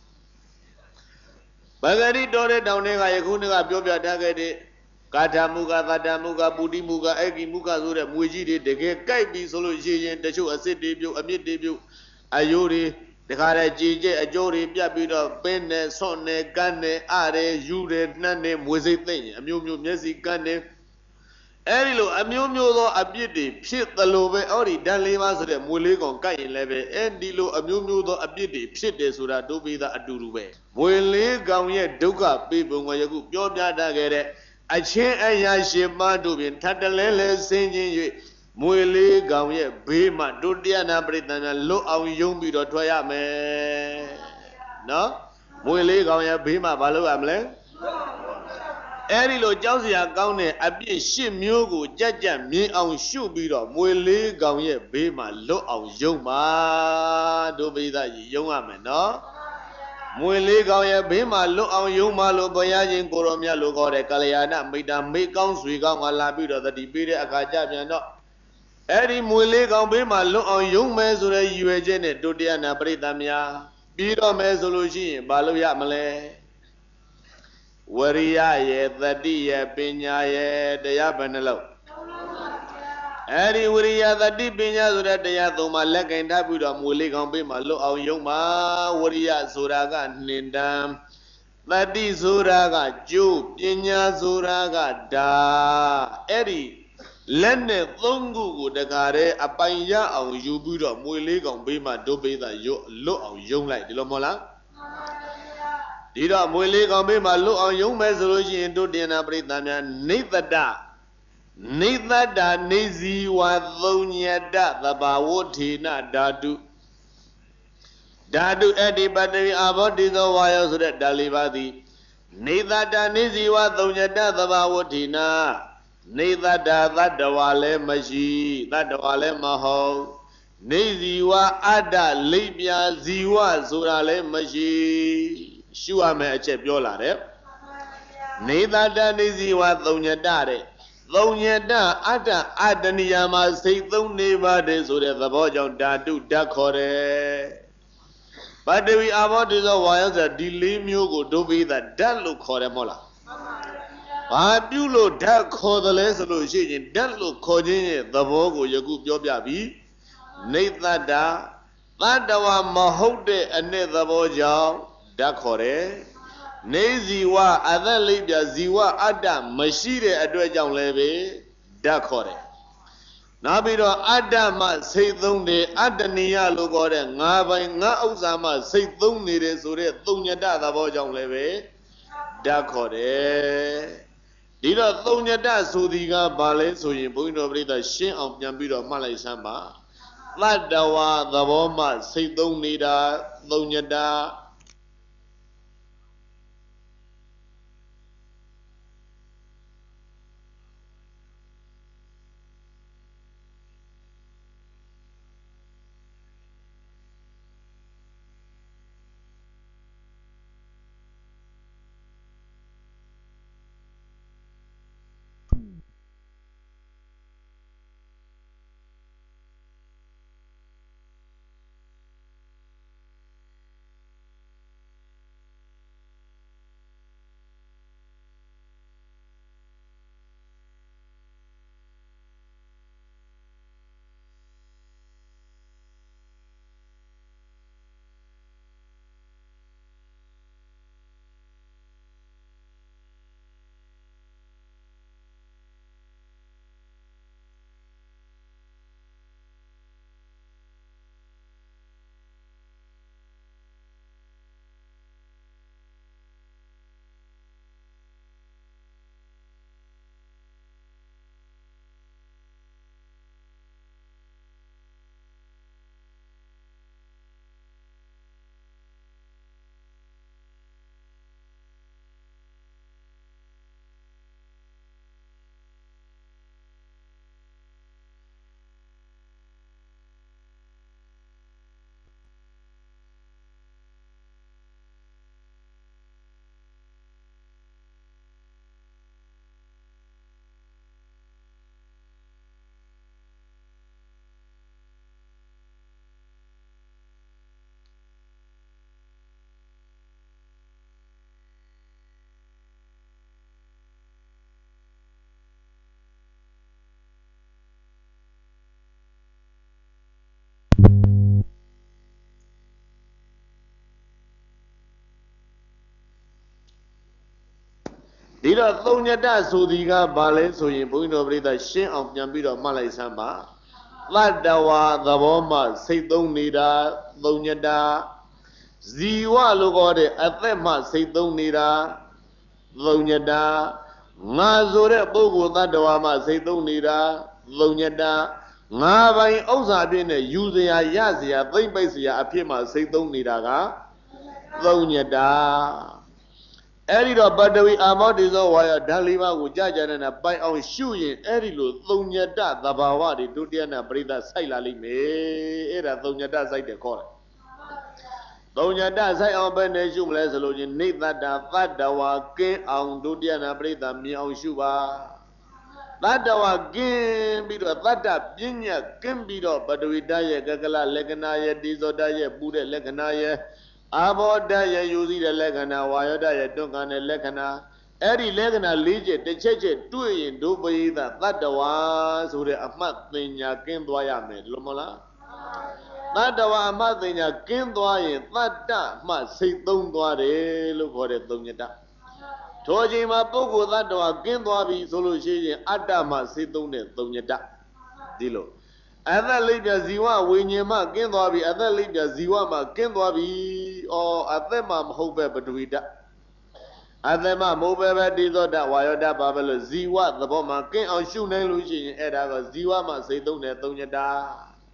ဗဂရိတော်တဲ့တောင်တွေကယခုနေ့ကပြောပြထားခဲ့တဲ့ကာထာမုကသတ္တမုကပုတိမုကအေကိမုကဆိုတဲ့မွေကြီးတွေတကယ်ကြိုက်ပြီဆိုလို့ရှိရင်တချို့အစစ်တွေပြုတ်အမြစ်တွေပြုတ်အယိုးတွေတခါတည်းကြည်ကျအကျိုးတွေပြတ်ပြီးတော့ပင်းနဲ့ဆွန့်နဲ့ကန်းနဲ့အားတယ်ယူတယ်နှမ်းနဲ့မွေစိတ်သိမ့်အမျိုးမျိုးမျက်စိကန်းနဲ့အဲ့ဒီလိုအမျိုးမျိုးသောအပြစ်တွေဖြစ်သလိုပဲအော်ဒီဓာတ်လေးပါဆိုတဲ့မွေလေးကောင်ကိုက်ရင်လည်းပဲအဲ့ဒီလိုအမျိုးမျိုးသောအပြစ်တွေဖြစ်တယ်ဆိုတာဒုပိသအတူတူပဲမွေလေးကောင်ရဲ့ဒုက္ခပေးပုံကယခုပြောပြတတ်ခဲ့တဲ့အချင်းအရာရှင်မတို့ဖြင့်ထပ်တလဲလဲဆင်းခြင်း၍မွေလေးကောင်ရဲ့ဘေးမှာဒုတိယနာပရိသတ်များလွတ်အောင်ယုံပြီးတော့ထွက်ရမယ်နော်မွေလေးကောင်ရဲ့ဘေးမှာဘာလုပ်ရမလဲအဲ့ဒီလိုကြောက်စရာကောင်းတဲ့အပြစ်၈မျိုးကိုကြက်ကြက်မြင်အောင်ရှုပြီးတော့မွေလေးကောင်ရဲ့ဘေးမှာလွတ်အောင်ယုံပါဒုပိသကြီးယုံရမယ်နော်မွေလေးကောင်ရဲ့ဘေးမှာလွတ်အောင်ယုံပါလို့ဘုရားရှင်ကိုရောမြတ်လိုခေါ်တဲ့ကာလယာဏမိတ္တမေကောင်းဆွေကောင်းကလာပြီးတော့တတိပေးတဲ့အခါကြပြန်တော့အဲ့ဒီမွေလေးကောင်ဘေးမှာလွတ်အောင်ယုံမယ်ဆိုတဲ့ရည်ရွယ်ချက်နဲ့ဒုတိယနာပရိသတ်များပြီးတော့မယ်ဆိုလို့ရှိရင်ဘာလို့ရမလဲဝရိယရဲ့တတိရဲ့ပညာရဲ့တရားဘယ်နှလုံးအဲ့ဒီဝရိယတတိပညာဆိုတဲ့တရားသုံးပါးလက်ကင်ထားပြီးတော့မွေလေးကောင်ဘေးမှာလွတ်အောင်ယုံပါဝရိယဆိုတာကနှင်တမ်းတတိဆိုတာကကျိုးပညာဆိုတာကဓာအဲ့ဒီလက်နဲ့သုံးခုကိုတခါတည်းအပိုင်ရအောင်ယူပြီးတော့မွေလေးကောင်ဘေးမှာဒုပိသလွတ်အောင်ယုံလိုက်ဒီလိုမဟုတ်လားဒီတော့မွေလေးကောင်ဘေးမှာလွတ်အောင်ယုံမယ်ဆိုလို့ရှိရင်တို့တင်နာပရိသတ်များနေသတ္တနေသတ္တနေဇီဝသုံးညတသဘာဝထေနဓာတုဓာတုအတ္တိပတ္တိအာဘောတိသောဝါယောဆိုတဲ့ဓာလေးပါးသည်နေသတ္တနေဇီဝသုံးညတသဘာဝထေနနေသတ္တသတ္တဝါလည်းမရှိသတ္တဝါလည်းမဟုတ်နေဇီဝအတ္တလိပ်ပြဇီဝဆိုတာလည်းမရှိရှုရမယ်အချက်ပြောလာတယ်နေသတ္တနေဇီဝသုံးညတတဲ့သုံးညတအတ္တအတ္တနိယမှာစိတ်သုံးနေပါတယ်ဆိုတဲ့သဘောကြောင့်ဓာတုဓာတ်ခေါ်တယ် But we are about to the wires that delay mugo do be that look for the mola. I bulo that call the less solution, that look calling the vogo, you good job, yabi. Nathan da, that the one mahode and nether boja, that corre. Neziwa, other libya, ziwa, Adam, machine at Dwajang levy, that corre. Nabido Adama say thunde Adania logore Nava nga Uzama say thunde Sure Thunya da the Bojong leve Dakore Dida Thunya da Sudiga Bale so you point over the shin of Yambido Malay Samba Ladawa the Boma say thunde da Thunya da Dida Thunya da Sudiga Bale so you point over the shin of Yambido Malay Samba Ladawa the Boma say thunde da Thunya da Ziwa logore Athema say thunde da Thunya da Nazore Bogo Tadawama say thunde da Thunya da Nabai Osa been a Uzia Yazia, Thibasia, Apima say thunde da Thunya da Erido Badawi Amad is a wire Daliva Ujajan and a bite on shoeing Erilu, Thunya da, the Bawadi, Dudiana, Brida, Sailali, Era Thunya da, I decor. Thunya da, I on Benejum Lesalonian, need that Vadawa, King on Dudiana, Brida, me on Shuba. Vadawa, Game, Bido, Vada, Binya, Kimbido, Badawi Daya, Gagala, Leganaya, Dizo Daya, Buddha, Leganaya. Abo daya yuzi the legana, Wayodaya Dungan legana, Eddie legana legit, the church doing in Dubai that the was who the Amat thing ya came to Ayame, Lumola. That the one Amat thing ya came to Ayam, that must say don't do it, look for the Dunyata. Toji ma Pogo that the one came to Abi solution, Adama say don't it, Dunyata. Dilo. Other Libya Ziwa, Winyama, Kinwabi, other Libya Ziwama, Kinwabi, or Athema Hope, but we da. Athema Mobile Dizo da Wayoda Babel Ziwa, the Boma, King on Shune Lucian, Edaga Ziwama, say don't let da.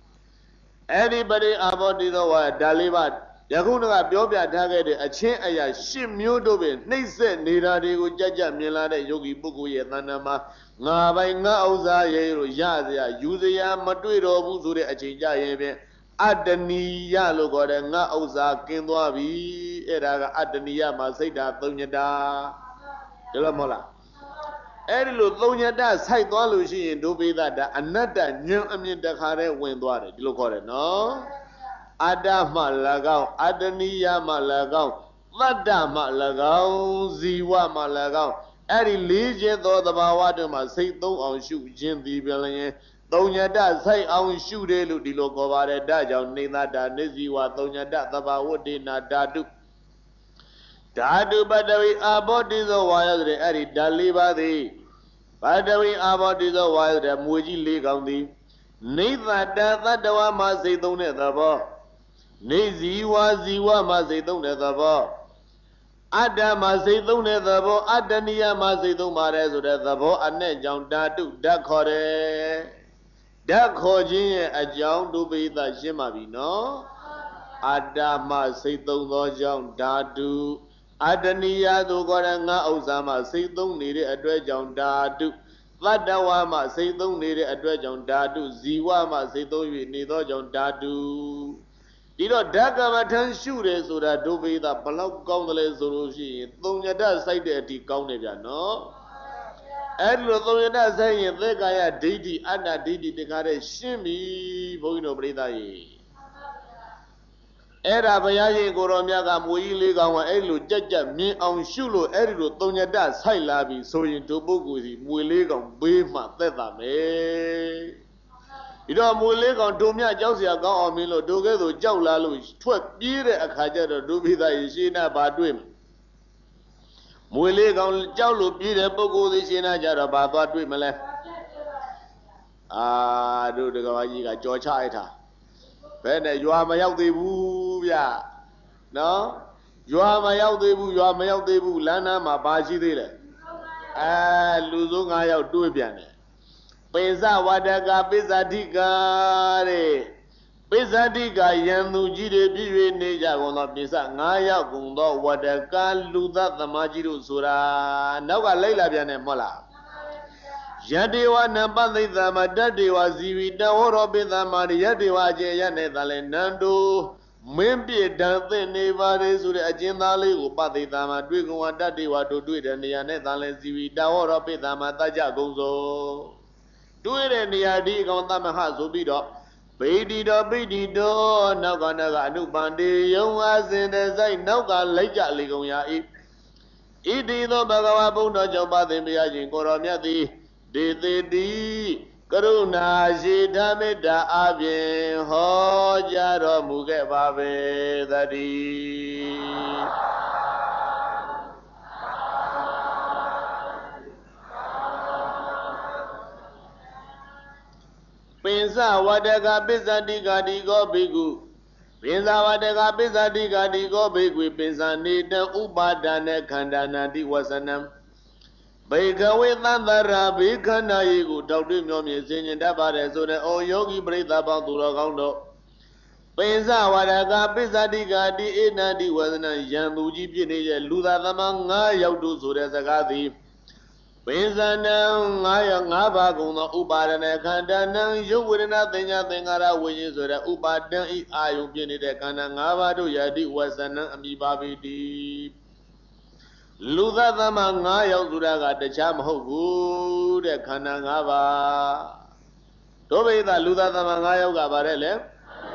Anybody about Dizo, Daliva, Yakuna Biobia targeted a chain a shim Mudobe, Nixon, Nida, Jaja, Milada, Yogi Buku, Yanama. Nga bay nga uza yero yazia yuzia matwiro buzure achinja yebe adaniya logore nga uza kindwa bi era adaniya ma saida thunyada delo mola eri lo thunyada sai twa lo shi yin do pe da anatta nyan amyin takha re win twaတယ်ဒီလိုခေါ်တယ်နော် Adama lagao, Adaniya malagao, Madama lagao, Ziwa malagao, Eri legion though the Bawadama say though on shoot Jim the Billion, Donya da say on shoot a ludilo govare daja, Nina da Niziwa, Donya da the Bawadina dadu. Dadu Badawi abodi the wild Eri Daliba the Badawi abodi the wild Muji leg on the Neither da dawa mazidone the bar. Neziwa ziwa mazidone the bar. Ada mazidone the bar. Adania mazidon marezo the bar. Ane jang dadu dakore. Dakojin a jang do be the shimabi no. Ada mazidon the jang dadu. Adania do goranga ozama sidon needed a dredge jang dadu. Vadawama say don't need a dredge on dadu, Ziwama say don't need on dadu. You know, Dagamatan shooters so that do be the Palok Gondole Zoroshi, Thonya side at the Gondia, no? Edlo Thonya saying the guy at Didi, Anna Didi, the guy shimmy, Boino Breda. Era Bayaji Goromiaga, Muiliga, Elu, Jaja, me on Shulo, Erido, Tonya Das, High Labi, so into Boguzi, Muiliga, Bima, Theta, me. You know, Muiliga, Domia, Josia, Gao, Milo, Dogedo, Jowlalu, Twat, Beer, a Kaja, Dubida, Ishina, Badwim. Muiliga, Jowlu, Beer, Bogu, the Shina, Jaraba, Badwim, ah, do the Gawaji, George Haita. When you are my out the boo, ya. No? You are my out the boo, you are my out the boo, Lana, my baji there. Ah, Luzung, I out do it. Pesa, wadaga, pesa diga, pesa diga, Yanu Jide, Biwe, Neja, on the Pisa, Naya, Gundo, wadaga, Luda, the Majiru Sura, Naga Layla Biane Mola. Yadiwa Nambandi the Madadi was Zivida or Obida Mariadiwa Jayane Dalenando, Mimpi Dante Nevares with Ajinali, Upati Damadrigo and Dadiwa to do it and Yane Dalen Zivida or Obida Mataja Gonzo. Do it and the Adi Gondamaha Zubido. Bedido, Bedido, Naganaga, Nubandi, young as in the Zay, Noga, Leja Ligoya. Idido Bagawabunda Jamba, the Miajin Goramiati. Di Karuna Jidamida Abin Hojaro Muge Babe Dadi Pinsa Wadaga Bizadiga Digo Bigu Pinsa Wadaga Bizadiga Digo Bigu Pinsa Nida Ubadane Kandana Di Wasanam Baker with Nandara, Bikana Yigu, Dr. Yomi, singing Dabare, so that all Yogi breathe about to Rogondo. Pensa, Wadaga, Pisadiga, the Ina, the Wazana, Yanduji, Luda, the Manga, Yaudu, so there's a Gadi. Pensa now, I am Abaguna, Ubadana, Kandana, you wouldn't nothing, other ways, so that Ubadan, I you get it, Kananga, Yadi, Wazana, and Bibabi. Luda the Manga Yaguraga, the Cham Hogu, the Kanangava. Tobe the Luda the Manga Yogabarele.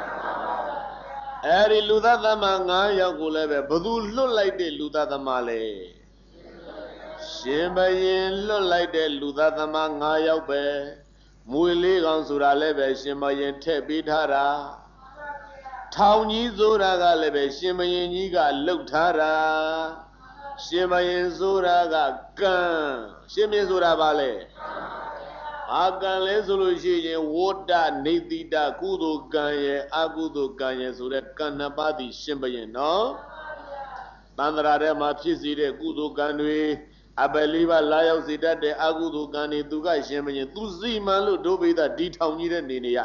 Eri Luda the Manga Yaguleve, Badu look like the Luda the Male. Shimbayin look like the Luda the Manga Yobe. Muili Gansuraleve, Shimbayin Tebitara. Towni Zuraga Leve, Shimbayin Yiga Luktara. Shimayin Zuraga Gan, Shimayin Zurabale. Agan Lesolution, Woda, Nidida, Kudu Ganye, Agudu Ganye, Surekanabadi, Shimayin, no? Tandrade Mapsi, Kudu Ganwe, I believe I lie Zida de Agudu Gani, Duga Shimayin, Tuzi Malu, Dobi, the detail needed Ninia.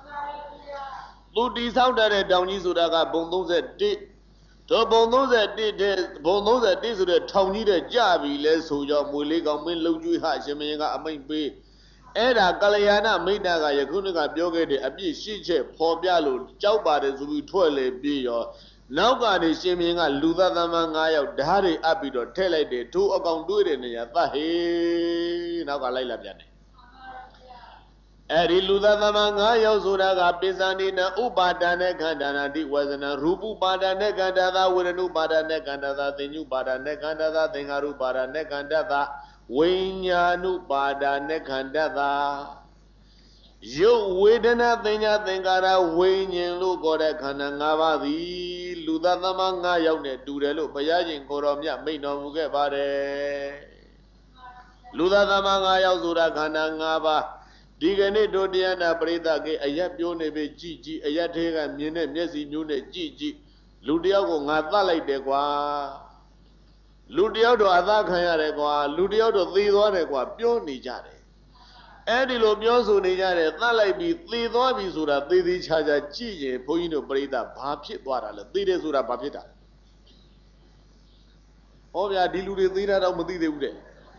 Ludi sounded down Yizuraga, Bondos at Dick. So Bondos that did the Tony the Javi, less who your Muliga, Min Luju Hashimanga, I mean be. Era Galayana, Minaga, Yakunaga, Bioga, Abi Shiche, Pobialo, Jauba, Zubi Toilet, be your. Now God is shimming a Luther the Manga, Dari Abido, tell it, the two account do it in the Yahi, Nagalala Jane. Eri luda tamanga yausuraga pisanina upada nekandana di wazana rupu pada nekandada wiranu pada nekandada thinyu pada nekandada thingaru pada nekandada winyanu pada nekandada Yo wedana thinya thingara winyin lu kore khana nga ba thi luda tamanga yauk ne ture lu baya yin ko ro mya miat no mu ke pare luda tamanga yauk sura khana nga baဒီကနေ့တို့တရားနာပရိသတ်ကအရက်ပြောနေပြီကြည်ကြည်အရက်သေးကမြင်တဲ့မျက်စိမျိုးနဲ့ကြည်ကြည်လူတယောက်ကိုငါသတ်လိုက်တယ်ကွာလူတယောက်တော့အသခံရတယ်ကွာလူတယောက်တော့သေသွားတယ်ကွာပြောနေကြတယ်အဲ့ဒီလိုပြောဆိုနေကြတယ်သတ်လိုက်ပြီးသေသွားပြီဆိုတာသေသေးချာချာကြည့်ရင်ဘုန်းကြီးတို့ပရိသတ်ဘာဖြစ်သွားတာလဲသေတယ်ဆိုတာဘာဖြစ်တာလဲဟောဗျာဒီလူတွေသေတာတော့မသိသေးဘူးတဲ့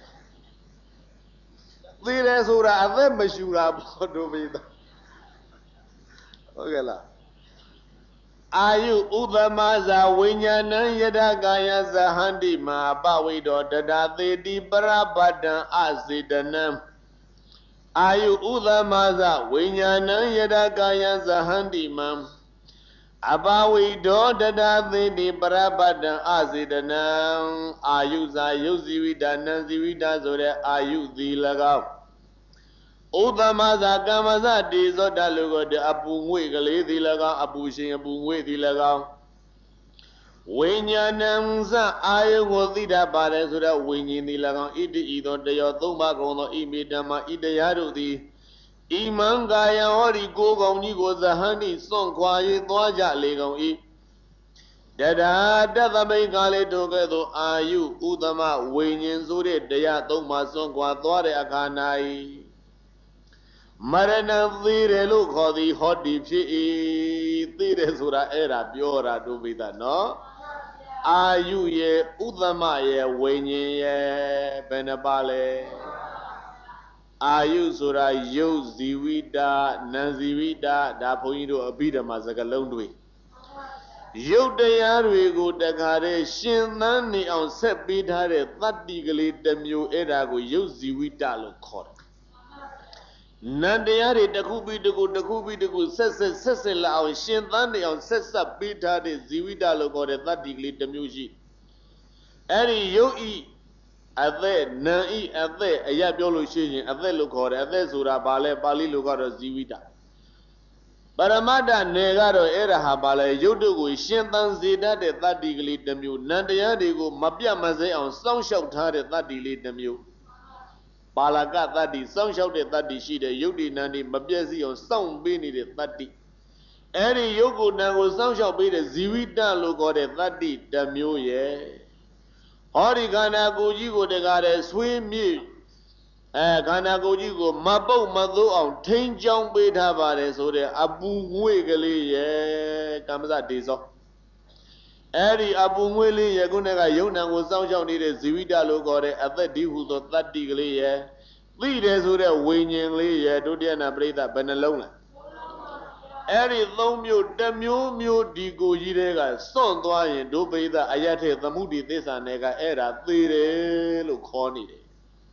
သေတယ်ဆိုတာအသက်မရှူတာပေါ့တို့မိသားဟုတ်ကဲ့လားအာယုဥပမဇာဝိညာဏံယတကာယဇဟန္တိမဟာပဝိတောတတသေတိပရပတ္တံအစေတနံအာယုဥပမဇာဝိညာဏံယတကာယဇဟန္တိမံအပဝိတောတတသေတိပရပတ္တံအစေတနံအာယုဇာယုဇီဝိတနံဇီဝိတဆိုတဲ့အာယုသည်၎င်းဥဒ္ဓမဇာကမ္မဇတေဇောတလူကိုအပူငွေကလေးသည်၎င်းအပူရှင်အပူငွေသည်၎င်းဝိညာဏံဇအာယုကိုသိတတ်ပါတယ်ဆိုတော့ဝိညာဉ်သည်၎င်းဣတိဤသောတယောသုံးပါးကုန်သောဣမိဓမ္မဣတရားတို့သည်ဣမံကာယံဟောဒီကိုယ်ကောင်ကြီးကိုဇဟန္တိစွန့်ခွာ၍သွားကြလေကုန်၏တဒါတသမိန်ကာလေးတို့ကဲ့သို့အာယုဥဒ္ဓမဝိညာဉ်ဆိုတဲ့တရားသုံးပါးစွန့်ခွာသွားတဲ့အခါ၌မရဏသေးတယ်လို့ခေါ်သည်ဟောဒီဖြစ်၏သေးတယ်ဆိုတာအဲ့ဒါပြောတာတို့မိသားနော်အာယုရဲ့ဥဒ္ဓမရဲ့ဝိညာဉ်ရဲ့ဘယ်နှပါလဲအာယုဆိုတာယုတ်ဇီဝိတာနံဇီဝိတာဒါဘုန်းကြီးတို့အဘိဓမ္မာစကားလုံးတွေရုပ်တရားတွေကိုတခါတည်းရှင်သန်နေအောင်ဆက်ပေးထားတဲ့သတ္တိကလေးတစ်မျိုးအဲ့ဒါကိုယုတ်ဇီဝိတာလို့ခေါ်တယ်နန္တရားတွေတစ်ခုပြီးတစ်ခုတစ်ခုပြီးတစ်ခုဆက်လာအောင်ရှင်သန်နေအောင်ဆက်ပေးထားတဲ့ဇီဝိတလို့ခေါ်တဲ့သတ္တိကလေးတစ်မျိုးရှိအဲ့ဒီယုတ်ဤအသက်နံဤအသက်အရာပြောလို့ရှိရင်အသက်လို့ခေါ်တယ်အသက်ဆိုတာဘာလဲပါဠိလိုကတော့ဇီဝိတပရမတ္တနယ်ကတော့အဲ့ဒါဟာဘာလဲယုတ်တို့ကိုရှင်သန်စေတတ်တဲ့သတ္တိကလေးတစ်မျိုးနန္တရားတွေကိုမပြတ်မစဲအောင်စောင့်ရှောက်ထားတဲ့သတ္တိလေးတစ်မျိုးပါဠကတတ္တိစောင့်ရှောက်တဲ့တတ္တိရှိတဲ့ယုတ်တိနံဒီမပြည့်စည်အောင်စောင့်ပေးနေတဲ့တတ္တိအဲ့ဒီယုတ်ကိုနံကိုစောင့်ရှောက်ပေးတဲ့ဇီဝိတလို့ခေါ်တဲ့တတ္တိတစ်မျိုးရဲ့ဟောဒီခန္ဓာကိုယ်ကြီးကိုတကားတဲ့ဆွေးမြေ့ခန္ဓာကိုယ်ကြီးကိုမပုတ်မသိုးအောင်ထိန်းချောင်းပေးထားပါတယ်ဆိုတဲ့အပူငွေကလေးရဲ့ကမ္မဇတေဇောအဲ့ဒီအပူငွေလေးရဲ့ခုနကယုံနံကိုစောင့်ရှောက်နေတဲ့ဇီဝိတလို့ခေါ်တဲ့အသက်ဒီဟုသောတတ္တိကလေးရဲ့သိတယ်ဆိုတဲ့ဝိညာဉ်လေးရဲ့ဒုတိယနာပရိသဘယ်နှလုံးလဲအဲ့ဒီသုံးမျိုးတစ်မျိုးမျိုးဒီကိုကြီးတွေကစွန့်သွားရင်ဒုပရိသအယတ်ထေသမုဒိသစ္စာနယ်ကအဲ့ဒါသေတယ်လို့ခေါ်နေတယ်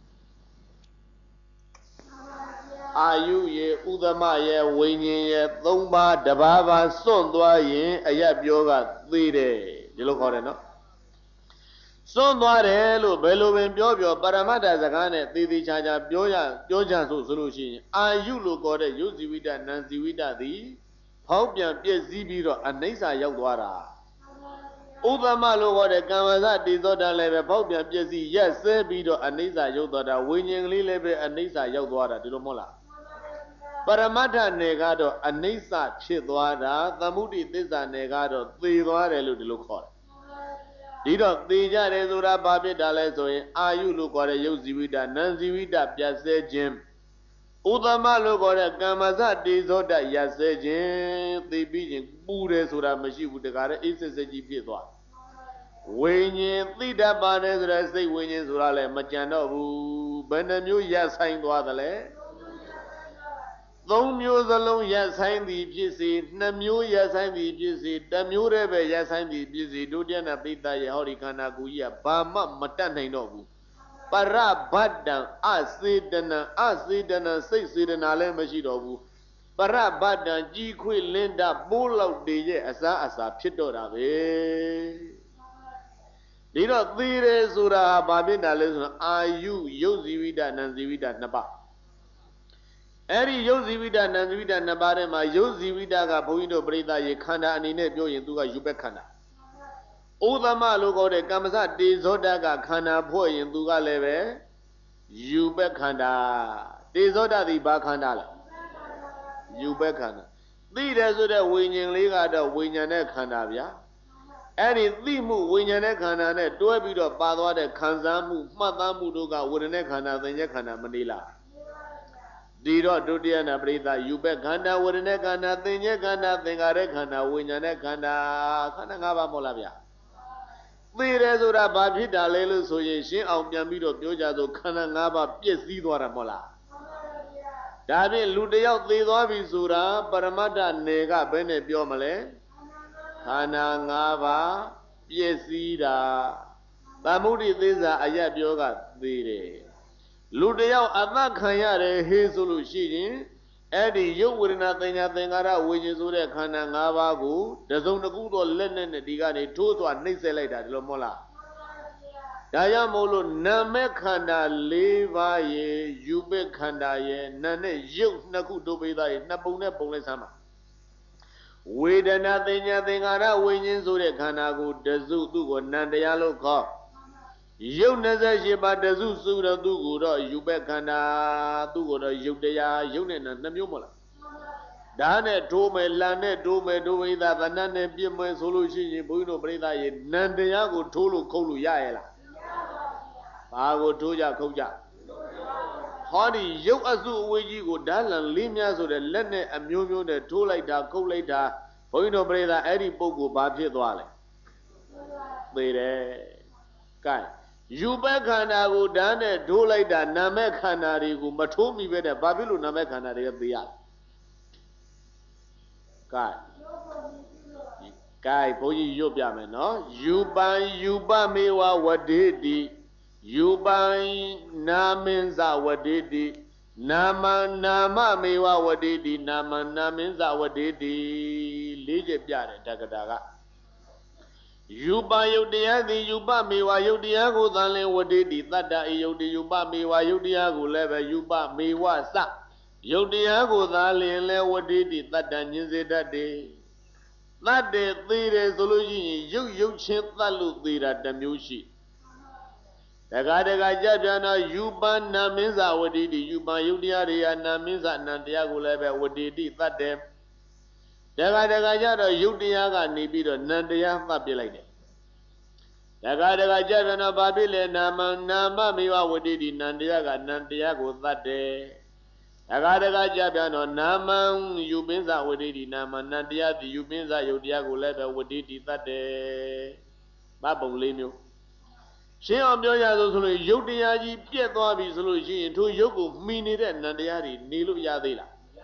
အာယုရဲ့ဥဒ္ဓမရဲ့ဝိညာဉ်ရဲ့သုံးပါးတပါးပါစွန့်သွားရင်အယတ်ပြောကသေတယ်ဒီလိုခေါ်တယ်နော်စွန့်သွားတယ်လို့ဘယ်လိုပင်ပြောပရမတ္တစကားနဲ့သေသေးချာချာပြောကြဆိုလို့ရှိရင်အာယုလို့ခေါ်တဲ့ယုဇီဝိတနံဇီဝိတသည်ဖောက်ပြန်ပြည့်စည်ပြီးတော့အနိစ္စရောက်သွားတာဥပ္ပမလို့ခေါ်တဲ့ကမ္မဇတေဇောတလည်းပဲဖောက်ပြန်ပြည့်စည်ရက်စဲပြီးတော့အနိစ္စရောက်သွားတာဝိညာဉ်ကလေးလည်းပဲအနိစ္စရောက်သွားတာဒီလိုမဟုတ်လားပရမတ္ထနယ်ကတော့အနိစ္စဖြစ်သွားတာသမုဒိသစ္စာနယ်ကတော့သေသွားတယ်လို့ဒီလိုခေါ်တယ်ဒီတော့သေကြတယ်ဆိုတာဘာဖြစ်တာလဲဆိုရင်အာယုလို့ခေါ်တဲ့ယုတ်ဇီဝိတနံဇီဝိတပြတ်ဆဲခြင်းဥဒ္ဓမလို့ခေါ်တဲ့ကမ္မဇတေဇောတရဆဲခြင်းသိပြီးရင်ပူတယ်ဆိုတာမရှိဘူးတကားတဲ့အိစစ်စစ်ကြီးဖြစ်သွားဝိညာဉ်သိတတ်ပါတယ်ဆိုတဲ့စိတ်ဝိညာဉ်ဆိုတာလည်းမကြံတော့ဘူးဘယ်နှမျိုးရဆိုင်သွားသလဲသုံးမျိုးစလုံးရဆိုင်သည်ဖြစ်စေနှစ်မျိုးရဆိုင်သည်ဖြစ်စေတစ်မျိုးတည်းပဲရဆိုင်သည်ဖြစ်စေဒုတိယနာပိဋကရဲ့ဟောဒီခန္ဓာကိုယ်ကြီးကဘာမှမတတ်နိုင်တော့ဘူး Parabhadan Asidana Say Sidana Lemashidobu Parabhadan Jikwi Linda Bull de Asa Pidora Dino Thire Sura Babina Lesson are you Yozivida Nanzivida Naba Eri Yozivida Nanzivida Nabarema Yozivida Poindo Breda Yekanda and in a billion to a Yubekana Udama logo de Kamasa de Zodaga Kana Boy in Duga Leve Yubekanda de Zoda the Bakandala Yubekana These are the winning Liga the Winyane Kandavia Any Limu Winyane Kanane do a bit of Badwa de Kanzamu Madamu Duga Wudene Kana the Yakana Manila Diro Dudiana Brida Yubekanda Wudene Kana the Yakana the Garekana Winyane Kanda Kanagava Molavia These are Babida Lelu Soyeshin of Yamido Piojazo Kanangaba Piesiduara Mola David Ludea the Sura Paramada Nega Bene Biomale Kanangava Piesida Bamudi Thesa Ayat Yoga Dire Ludea Amakayare Hezulu Shijin Eddie you would nothing which is Ure Kanangavagu, the zone of good or Lenin Digani, two to a Niselata, Lomola. Dayamolo Namekanda Levaye, Yubekandaye, Nane, Yuk Nakutobe, Nabuna Polesama. With nothing ara, when you Zure Kanagu, the Zutu, Nandayalo Kop. You never ship at the zoo soon do good or you becana do good or you they are union and the mumula. Dane to me lane do me do with that banana be my solution in Buno Breda in Nandiago Tulu Kolu Yaela. I go to Yakoja. Honey, you azu way you go down and limia so the lene and mumu the two later, co later, Buno Breda Eddie Bogo Babi Dwale. There. Kai. Yubekana go down a do like that Namekanari who Matomi with a Babilu Namekanari of the Yat. Kai, Boy Yubiaman, no? Yuba mewa wadidi, Yuba Naminza wadidi, Nama mewa wadidi, Nama Naminza wadidi, Lige Biare, Dagadaga. Yuba Yudiadi, Yuba mewa Yudiago than wadidi, Tada Yuba mewa Yudiago leve, Yuba mewa sa. Yudiago than wadidi, Tada Nizi that day. That day, the solution you chip that look the music. The Gadagajana, Yuba Naminza wadidi, Yuba Yudiaria Naminza Nandiago leve, wadidi, that day. The Gadagajana, Yudiaga Nibido, Nandia Fabilade. The Gadagajana Babile Nama Miwa wadidi, Nandiaga Nandiago that day. Agadagajabano Naman Yubinza Wadidi Nama Nadia the Yubinza Yodiago level Wadidi that day Babu Lino. She on Bioya Yodiaji Pietwabi solution into Yogu Minute and Nadiari Nilu Yadila.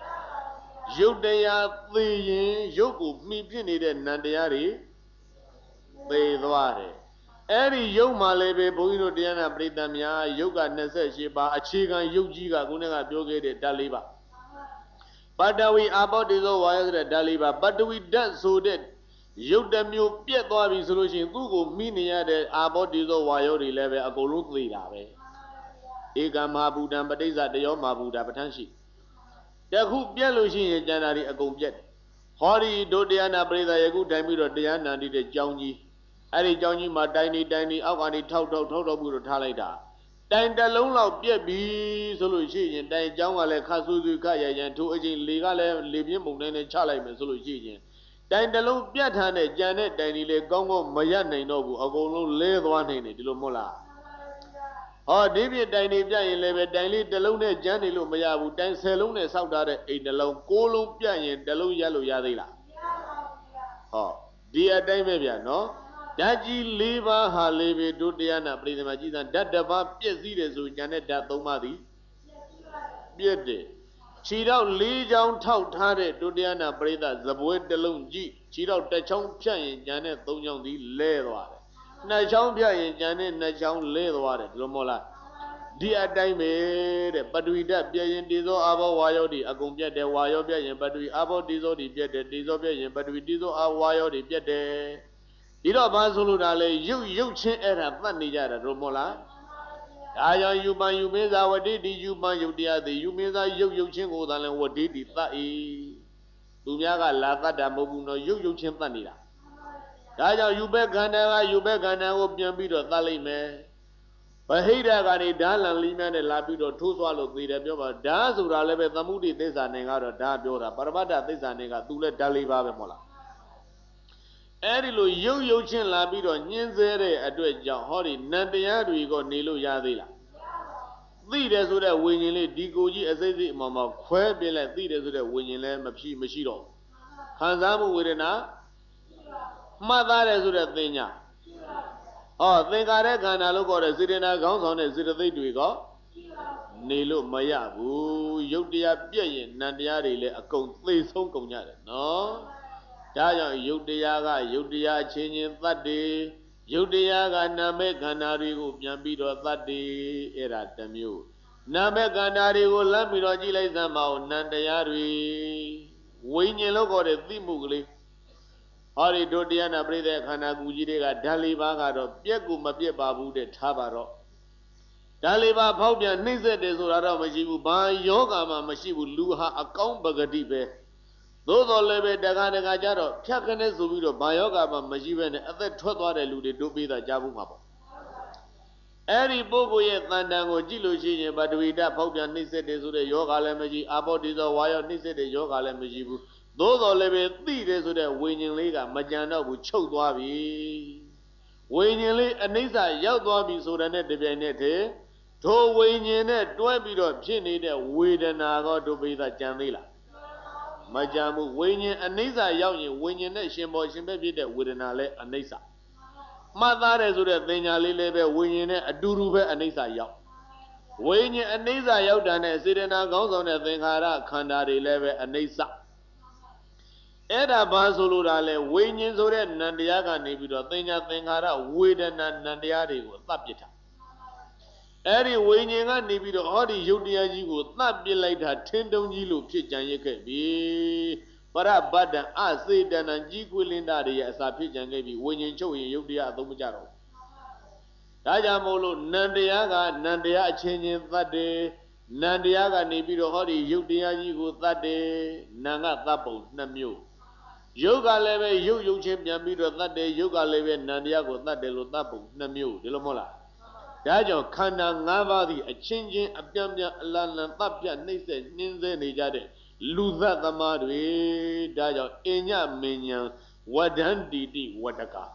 Yodea the Yogu Mipinid and Nadiari they dware. Eri Yoma lebe Boino Diana Bridamia, Yoga Nese Shiba, Achigan Yogiga Gunega Bioge Daliba. But we about this wire Daliba, but we done so that Yodamu Pietwa solution, Google Minia de about this wire 11 a Golutri Lave. Ega Mabudan, but is at the Yomabuda Patanshi. The hoop Yellowish in January a go jet. Hori do Diana Breda Yagu Damiro Diana did a Johnny. Ari Johnny Martini Danny Avani Toto Buru Talida. Dine the long loud Biabi solution, Dine Jamale Kasu Kaya and two aging legal Libyan Mugane Chalame solution. Dine the long Biatane Janet Danny Le Gongo Mayane Nobu, Agolo Lev one in it, Lumola. Oh, David Danny Jan Leve Danny Delone Janny Lumayabu, Dan Salone Saudade in the long Colum Pian, the low yellow Yadila. Oh, dear Damia, no? Daji Leva Haleve do Diana Prismajian, that the Bab Piazide to Janet Datomadi. Biede. Chirao Lee Jown Tout Hare do Diana Breda, the Boy de Lungi, Chirao Tachon Pian, Janet Tonyon di Leroy. Nachon Pian, Janet Nachon Leroy, Lomola. ဒီအတိုင်းပဲတဲ့ပထဝီဓာတ်ပြည့်ရင်တေဇောအာဘောဝါယောတွေအကုန်ပြတ်တယ်ဝါယောပြည့်ရင်ပထဝီအာဘောတေဇောတွေပြတ်တယ်တေဇောပြည့်ရင်ပထဝီတေဇောအာဝါယောတွေပြတ်တယ်ဒီတော့ဘာဆိုလို့ဒါလဲရုပ်ချင်းအဲ့ဒါသတ်နေကြတာတို့မို့လားဒါကြောင့်ယူပန်ယူမင်းသာဝတိတိယူပန်ယုတ်တရားသည်ယူမင်းသာရုပ်ချင်းကိုသာလဲဝတိတိသတ်၏သူများကလာသတ်တာမဟုတ်ဘူးနော်ရုပ်ချင်းသတ်နေတာဒါကြောင့်ယူဘက်ခန္ဓာကယူဘက်ခန္ဓာကိုပြန်ပြီးတော့သတ်လိုက်မယ်ဗဟိတကနေဓာလံလီးများနဲ့လာပြီးတော့ထိုးသွားလို့သေတယ်ပြောပါဓာဆိုတာလည်းပဲသမုဒိသစ္စာနဲ့ကတော့ဓာပြောတာပရမတ္ထသစ္စာနဲ့ကသူလည်းဓာလေးပါပဲမဟုတ်လားအဲ့ဒီလိုရုပ်ချင်းလာပြီးတော့ညှင်းဆဲတဲ့အတွက်ကြောင့်ဟောဒီနတ်တရားတွေကိုနေလို့ရသေးလားသိတယ်ဆိုတဲ့ဝိညာဉ်လေးဒီကိုကြီးအစိတ်စိတ်အမောင်မောင်ခွဲပြလိုက်သိတယ်ဆိုတဲ့ဝိညာဉ်လည်းမရှိတော့ခံစားမှုဝေဒနာမှတ်သားတယ်ဆိုတဲ့သင်ညာသင်္ကာရခန္ဓာလို့ခေါ်တဲ့စေတနာခေါင်းဆောင်တဲ့စေတသိက်တွေကနေလို့မရဘူးရုပ်တရားပြည့်ရင်နံတရားတွေလည်းအကုန်သေဆုံးကုန်ကြတယ်နော်ဒါကြောင့်ရုပ်တရားကရုပ်တရားအချင်းချင်းသတ်တယ်ရုပ်တရားကနာမေခန္ဓာတွေကိုပြန်ပြီးတော့သတ်တယ်အဲ့ဒါတစ်မျိုးနာမေခန္ဓာတွေကိုလမ်းပြီးတော့ကြည့်လိုက်စမ်းပါဦးနံတရားတွေဝိညာဉ်လို့ခေါ်တဲ့သိမှုကလေးဟောဒီဒုတိယနာပရိသေခန္ဓာကူကြီးတွေကဓာတ်လေးပါးကတော့ပြက်ကိုမပြက်ပါဘူးတဲ့ထားပါတော့ဓာတ်လေးပါးဖောက်ပြန်နှိမ့်ဆက်တယ်ဆိုတာတော့မရှိဘူးဘာယောဂမှမရှိဘူးလူဟာအကောင်းပဂတိပဲသို့တော်လည်းပဲတခါကြတော့ဖြတ်ခနဲ့ဆိုပြီးတော့ဘာယောဂမှမရှိပဲနဲ့အသက်ထွက်သွားတဲ့လူတွေတို့ပေးတာကြားဘူးမှာပေါ့အဲ့ဒီပုဂ္ဂိုလ်ရဲ့တန်တန်ကိုကြည့်လို့ရှိရင်ပထဝီဓာတ်ဖောက်ပြန်နှိမ့်ဆက်တယ်ဆိုတဲ့ယောဂလည်းမရှိအာဘောတိသောဝါယောနှိမ့်ဆက်တဲ့ယောဂလည်းမရှိဘူးသို့တော်လည်းပဲသိတယ်ဆိုတဲ့ဝိညာဉ်လေးကမကြံတော့ဘူးချုပ်သွားပြီဝိညာဉ်လေးအနိစ္စရောက်သွားပြီဆိုတာနဲ့တပြိုင်နက်တည်းထိုဝိညာဉ်နဲ့တွဲပြီးတော့ဖြစ်နေတဲ့ဝေဒနာကတို့ပိသကြံသေးလားမကြံဘူးဝိညာဉ်အနိစ္စရောက်ရင်ဝိညာဉ်နဲ့ရှင်ပေါ်ရှင်ပဲဖြစ်တဲ့ဝေဒနာလည်းအနိစ္စမှတ်သားတယ်ဆိုတဲ့သင်ညာလေးလည်းပဲဝိညာဉ်နဲ့အတူတူပဲအနိစ္စရောက်ဝိညာဉ်အနိစ္စရောက်တာနဲ့စေတနာကောင်းဆောင်တဲ့သင်္ခါရခန္ဓာတွေလည်းပဲအနိစ္စအဲ့ဒါဘာဆိုလို့ဒါလဲဝိညာဉ်ဆိုတဲ့နံတရားကနေပြီးတော့သင်ညာသင်္ခါရဝေဒနာနံတရားတွေကိုသတ်ပစ်တာအဲ့ဒီဝိညာဉ်ကနေပြီးတော့ဟောဒီယုတ်တရားကြီးကိုသတ်ပစ်လိုက်တာထင်းတုံးကြီးလို့ဖြစ်ကြံရခဲ့ပြီပရဗတ္တံအစေတနံကြီးကွေးလင်းတာတွေရဲ့အစာဖြစ်ကြံခဲ့ပြီဝိညာဉ်ချုပ်ရင်ယုတ်တရားအသုံးမကျတော့ဒါကြောင့်မို့လို့နံတရားကနံတရားအချင်းချင်းသတ်တယ်နံတရားကနေပြီးတော့ဟောဒီယုတ်တရားကြီးကိုသတ်တယ်နံကသတ်ပုံနှစ်မျိုးယုတ်ကလည်းပဲယုတ်ချင်းပြန်ပြီးတော့သတ်တယ်ယုတ်ကလည်းပဲနံတရားကိုသတ်တယ်လို့သတ်ပုံနှစ်မျိုးဒီလိုမဟုတ်လားဒါကြောင့်ခန္ဓာ၅ပါးသည်အချင်းချင်းအပြန့်ပြန့်အလလန်သတ်ပြတ်နှိမ့်ဆက်နှင်းဆဲနေကြတဲ့လူသတ်သမားတွေဒါကြောင့်အညမဉ္ဇံဝဒန္တိတိဝတကအ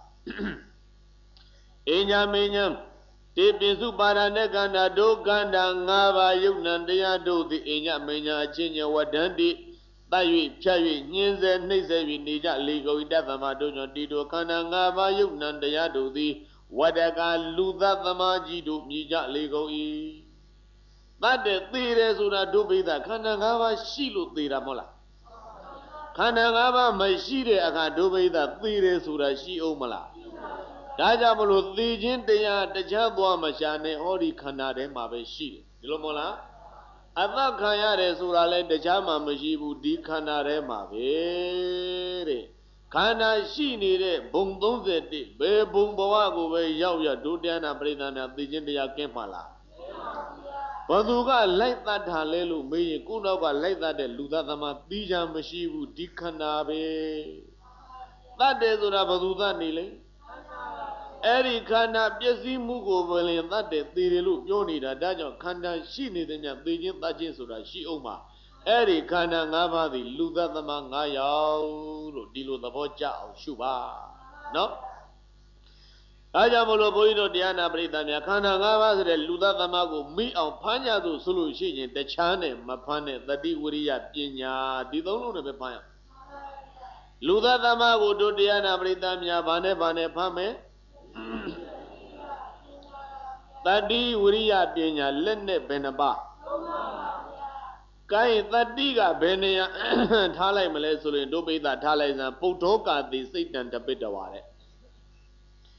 ညမဉ္ဇံတေပိစုပါရဏေကန္တာဒုက္ခန္တာ၅ပါးယုတ်နံတရားတို့သည်အညမဉ္ဇံအချင်းချင်းဝဒန္တိတတ်၍ဖြတ်၍ညှင်းဆဲနှိမ့်ဆဲ၍နေကြလေကုန်တတ်သမားတို့ကြောင့်တိတို့ခန္ဓာ၅ပါးယုတ်နံတရားတို့သည်ဝတကလူသတ်သမားကြီးတို့မြည်ကြလေကုန်၏တတ်တဲ့သေတယ်ဆိုတာဒုပိသခန္ဓာ၅ပါးရှိလို့သေတာမဟုတ်လားခန္ဓာ၅ပါးမရှိတဲ့အခါဒုပိသသေတယ်ဆိုတာရှိအောင်မလားဒါကြောင့်မလို့သေခြင်းတရားတခြားသွားမရှာနဲ့ဟောဒီခန္ဓာထဲမှာပဲရှိတယ်ဒီလိုမဟုတ်လားအသက်ခံရတယ်ဆိုတာလည်းတခြားမှမရှိဘူးဒီခန္ဓာထဲမှာပဲတဲ့ခန္ဓာရှိနေတဲ့ဘုံ31ဘယ်ဘုံဘဝကိုပဲရောက်ရဒုတိယနာပရိသနာသိခြင်းတရားကင်းပါလားဘသူကလိုက်တတ်တာလဲလို့မေးရင်ကိုယ်နောက်ကလိုက်တတ်တဲ့လူသားသမားသိချာမရှိဘူးဒီခန္ဓာပဲတတ်တယ်ဆိုတာဘသူသတ်နေလဲအဲ့ဒီခန္ဓာပျက်စီးမှုကိုပဲလင်တတ်တယ်သိတယ်လို့ပြောနေတာဒါကြောင့်ခန္ဓာရှိနေတဲ့ညသိခြင်းတတ်ခြင်းဆိုတာရှိအောင်ပါအဲ့ဒီခန္ဓာ၅ပါးသည်လူသတ်သမား၅ယောက်လို့ဒီလိုသဘောကျအောင်ရှုပါနော်ဒါကြောင့်မလို့ဘုန်းကြီးတို့တရားနာပရိသတ်များခန္ဓာ၅ပါးဆိုတဲ့လူသတ်သမားကိုမိအောင်ဖမ်းကြသို့ဆိုလို့ရှိရင်တခြားနဲ့မဖမ်းတဲ့တတိဝရိယပညာဒီသုံးလုံးနဲ့ပဲဖမ်းရလူသတ်သမားကိုတို့တရားနာပရိသတ်များဘာနဲ့ဖမ်းမယ်တတိဝရိယပညာလက်နဲ့ဘယ်နှပါကိုင်းတတိကဘယ်နေရာထားလိုက်မလဲဆိုရင်ဒုပိသထားလိုက်စမ်းပုတ်သောကာတိစိတ်တံတပိတဝါတဲ့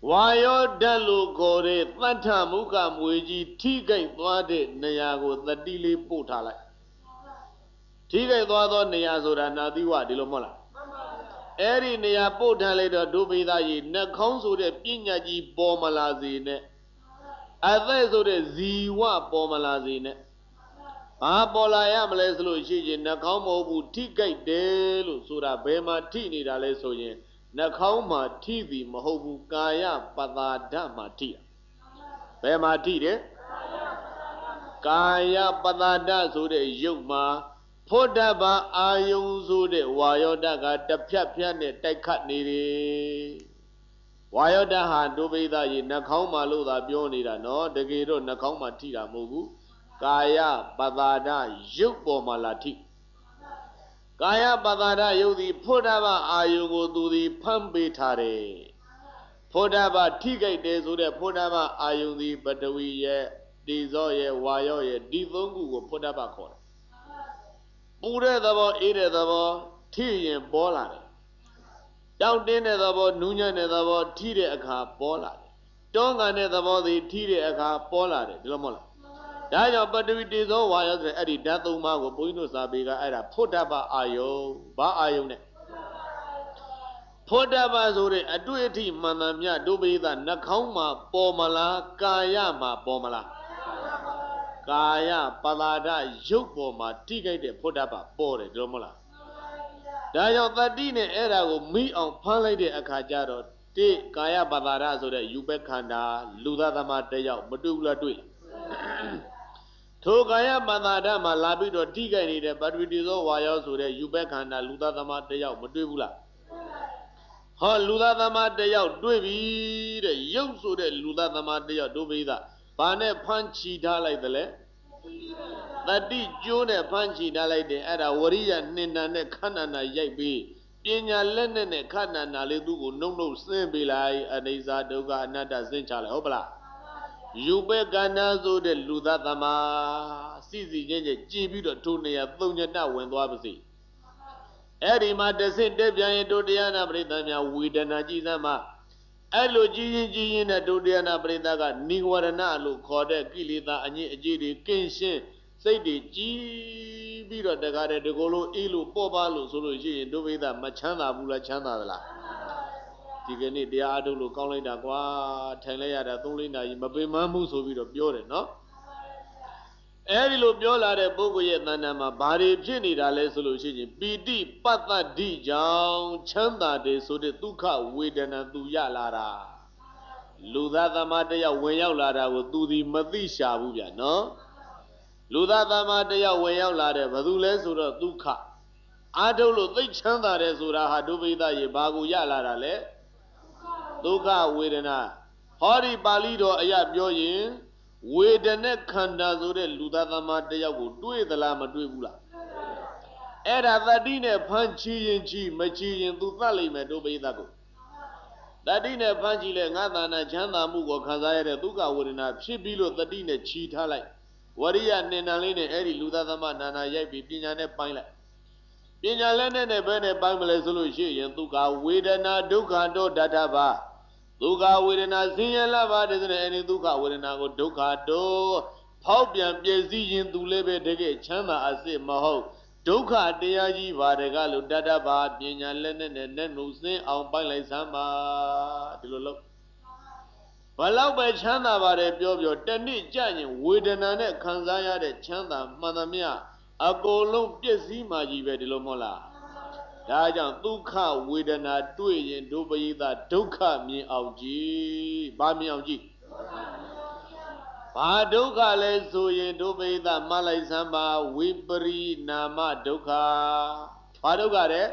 ဝါယောဓာတ်လို့ခေါ်တဲ့သတ္ထမုခမွေကြီးထိခိုက်သွားတဲ့နေရာကိုတတိလေးပို့ထားလိုက်ထိခိုက်သွားသောနေရာဆိုတာနာသီဝဒီလိုမဟုတ်လားအဲ့ဒီနေရာပို့ထားလိုက်တော့ဒုပိသရေနှာခေါင်းဆိုတဲ့ပညာကြီးပေါ်မလာစေနဲ့အသက်ဆိုတဲ့ဇီဝပေါ်မလာစေနဲ့ဘာပေါ်လာရမလဲဆိုလို့ရှိရင်နှာခေါင်းမဟုတ်ဘူးထိကြိုက်တယ်လို့ဆိုတာဘယ်မှာထိနေတာလဲဆိုရင်နှာခေါင်းမှာထိသည်မဟုတ်ဘူးကာယပတာဒမှာထိတာဘယ်မှာထိတယ်ကာယပတာဒဆိုတဲ့ရုပ်မှာဖို့တ္တဗအာယုံဆိုတဲ့ဝါယောဓာတ်ကတစ်ဖြတ်ဖြတ်နဲ့တိုက်ခတ်နေတယ်ဝါယောဓာတ်ဟာဒုပိသရေနှာခေါင်းမှာလို့သာပြောနေတာနော်တကယ်တော့နှာခေါင်းမှာထိတာမဟုတ်ဘူးကာယပတာဒရုပ်ပေါ်မှာလာထိကာယပတာဒရုပ်သည်ဖို့တ္တဗအာယုံကိုသူသည်ဖမ်းပေးထားတယ်ဖို့တ္တဗထိကြိုက်တယ်ဆိုတဲ့ဖို့တ္တဗအာယုံသည်ပထဝီရဲ့တေဇောရဲ့ဝါယောရဲ့ဒီသုံးခုကိုဖို့တ္တဗခေါ်တယ်ပူတဲ့သဘောအေးတဲ့သဘောထိရင်ပေါ်လာတယ်တောင့်တင်းတဲ့သဘောနူးညံ့တဲ့သဘောထိတဲ့အခါပေါ်လာတယ်တွန်းကန်တဲ့သဘောသည်ထိတဲ့အခါပေါ်လာတယ်ဒီလိုမဟုတ်လားဒါကြောင့်ပထဝီတေဇောဝါယောဆိုတဲ့အဲ့ဒီဓာတ်သုံးပါးကိုဘုန်းကြီးတို့စာပေကအဲ့ဒါဖို့တ္တဗအာယုံဘာအာယုံနဲ့ဖို့တ္တဗဆိုတဲ့အတွေ့အထိမှန်သမျှဒုပိသနှာခေါင်းမှာပေါ်မလားကာယမှာပေါ်မလားကာယပတာဒရုပ်ပေါ်မှာထိခိုက်တဲ့ဖို့တ္တဗပေါ်တယ်ဒီလိုမဟုတ်လားဒါကြောင့်တတိနဲ့အဲ့ဒါကိုမိအောင်ဖမ်းလိုက်တဲ့အခါကျတော့တိကာယပတာဒဆိုတဲ့ယူပခန္ဓာလူသားသမားတယောက်မတွေ့ဘူးလားတွေ့လားထိုကာယပတာဒမှာလာပြီးတော့ထိခိုက်နေတဲ့ပထဝီတေဇောဝါယောဆိုတဲ့ယူပခန္ဓာလူသားသမားတယောက်မတွေ့ဘူးလားဟောလူသားသမားတယောက်တွေ့ပြီတဲ့ရုပ်ဆိုတဲ့လူသားသမားတယောက်ဒုပိသဘာနဲ့ဖမ်းချီထားလိုက်သလဲတတိကျိုးနဲ့ဖမ်းချီထားလိုက်တယ်အဲ့ဒါဝရိယနှင်တန်နဲ့ခန္ဓာနာရိုက်ပြီးပညာလက်နဲ့ခန္ဓာနာလေးသူ့ကိုနှုတ်နှုတ်ဆင်းပေးလိုက်အနိစ္စဒုက္ခအနတ္တဆင်းချလိုက်ဟုတ်ပလားယူပဲကန္နာဆိုတဲ့လူသားသမားစီစီချင်းချင်းကြည်ပြီးတော့ထိုနေရာသုံးညတဝင်သွားပါစေအဲ့ဒီမှာတဆင့်တက်ပြန်ရင်တို့တရားနာပရိသတ်များဝေဒနာကြည်စမ်းမှာအဲ့လိုကြည်ရင်နဲ့တို့တရားနာပရိသတ်ကနိဝရဏလို့ခေါ်တဲ့ကိလေသာအငြိအကျေးတွေကင်းရှင်းစိတ်တွေကြည်ပြီးတော့တကားတဲ့ဒီကိုလိုအေးလို့ပေါ့ပါလို့ဆိုလို့ရှိရင်ဒုပိသမချမ်းသာဘူးလားချမ်းသာသလားဒီကနေ့တရားအထုတ်လို့ကောင်းလိုက်တာကွာထိုင်လိုက်ရတာ3-4 နာရီမပင်မမှုဆိုပြီးတော့ပြောတယ်နော်အဲဒီလိုပြောလာတဲ့ပုဂ္ဂိုလ်ရဲ့တဏ္ဍာမှာဘာတွေဖြစ်နေတာလဲဆိုလို့ရှိရင်ပီတိပတ္တဒိကြောင့်ချမ်းသာတယ်ဆိုတဲ့ဒုက္ခဝေဒနာသူရလာတာလူသားသမားတယောက်ဝင်ရောက်လာတာကိုသူဒီမသိရှာဘူးဗျာနော်လူသားသမားတယောက်ဝင်ရောက်လာတယ်ဘယ်သူလဲဆိုတော့ဒုက္ခအာထုတ်လို့သိချမ်းသာတယ်ဆိုတာဟာဒုပိသရေဘာကိုရလာတာလဲဒုက္ခဝေဒနာဟောဒီပါဠိတော်အရပြောရင်ဝေဒနာခန္ဓာဆိုတဲ့လူသားသမားတယောက်ကိုတွေ့သလားမတွေ့ဘူးလားအဲ့ဒါတတိနဲ့ဖမ်းချီရင်ချီမချီရင်သူသတ်လိမ့်မယ်ဒုပိသကိုတတိနဲ့ဖမ်းချီလဲငါသာနာချမ်းသာမှုကိုခံစားရတဲ့ဒုက္ခဝေဒနာဖြစ်ပြီးလို့တတိနဲ့ချီထားလိုက်ဝရိယနှင်တန်လေးနဲ့အဲ့ဒီလူသားသမားနာနာရိုက်ပြီးပညာနဲ့ပိုင်းလိုက်ပညာလက်နဲ့ဘယ်နဲ့ပိုင်းမလဲဆိုလို့ရှိရင်ဒုက္ခဝေဒနာဒုက္ခတောဒဋ္ဌဘာဒုက္ခဝေဒနာဆင်းရဲလာပါတယ်ဆိုတဲ့အဲ့ဒီဒုက္ခဝေဒနာကိုဒုက္ခတောဖောက်ပြန်ပြည့်စည်ရင်သူလည်းပဲတကယ်ချမ်းသာအစစ်မဟုတ်ဒုက္ခတရားကြီးပါတယ်ကလို့တတ္တဘာပညာလက်နဲ့နဲ့နှုတ်စင်းအောင်ပိုင်းလိုက်စမ်းပါဒီလိုလို့ဘလောက်ပဲချမ်းသာပါတယ်ပြောတနေ့ကြရင်ဝေဒနာနဲ့ခံစားရတဲ့ချမ်းသာမှန်သမျှအကုန်လုံးပြည့်စည်မှကြီးပဲဒီလိုမဟုတ်လားဒါကြောင့်ဒုက္ခဝေဒနာတွေ့ရင်ဒုပယိသဒုက္ခမြင်အောင်ကြည့်ဘာမြင်အောင်ကြည့်ဘာဒုက္ခလဲဆိုရင်ဒုပယိသမလိုက်စမ်းပါဝိပရိနာမဒုက္ခဘာဒုက္ခလဲ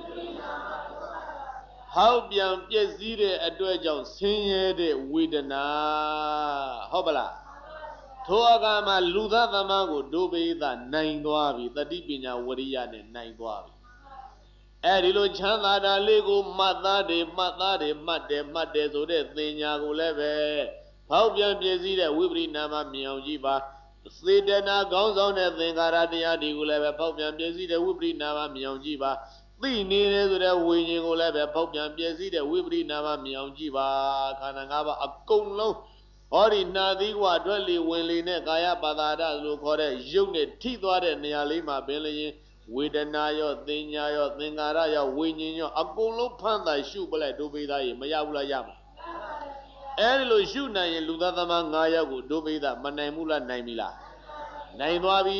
ဟောက်ပြန်ပြည့်စည်တဲ့အတွက်ကြောင့်ဆင်းရဲတဲ့ဝေဒနာဟုတ်ပလားထိုအခါမှာလူသားသမားကိုဒုပယိသနိုင်သွားပြီတတိပညာဝရိယနဲ့နိုင်သွားပြီအဲဒီလိုချမ်းသာတာလေးကိုမှတ်သားတယ်မှတ်တယ်ဆိုတဲ့သင်ညာကိုလည်းပဲဖောက်ပြန်ပြည့်စည်တဲ့ဝိပရိနာမမြင်အောင်ကြည့်ပါစေတနာကောင်းဆောင်တဲ့သင်္ခါရတရားတွေကိုလည်းပဲဖောက်ပြန်ပြည့်စည်တဲ့ဝိပရိနာမမြင်အောင်ကြည့်ပါသိနေတဲ့ဆိုတဲ့ဝိညာဉ်ကိုလည်းပဲပေါက်ပြန်ပြည့်စည်တဲ့ဝိပရိနာမမြောင်ကြည့်ပါခန္ဓာ၅ပါးအကုန်လုံးဟောဒီနာသီဝအတွက်လေဝင်လေနဲ့ကာယပါတာဒလို့ခေါ်တဲ့ရုပ်နဲ့ထိသွားတဲ့နေရာလေးမှာပင်လျင်ဝေဒနာရောသင်ညာရောသင်္ခါရရောဝိညာဉ်ရောအကုန်လုံးဖန်တာရှုပလိုက်ဒုပိသရေမရဘူးလားရမှာအဲ့ဒီလိုရှုနိုင်ရင်လူသားသမား9ယောက်ကိုဒုပိသမနိုင်ဘူးလားနိုင်ပြီလားနိုင်သွားပြီ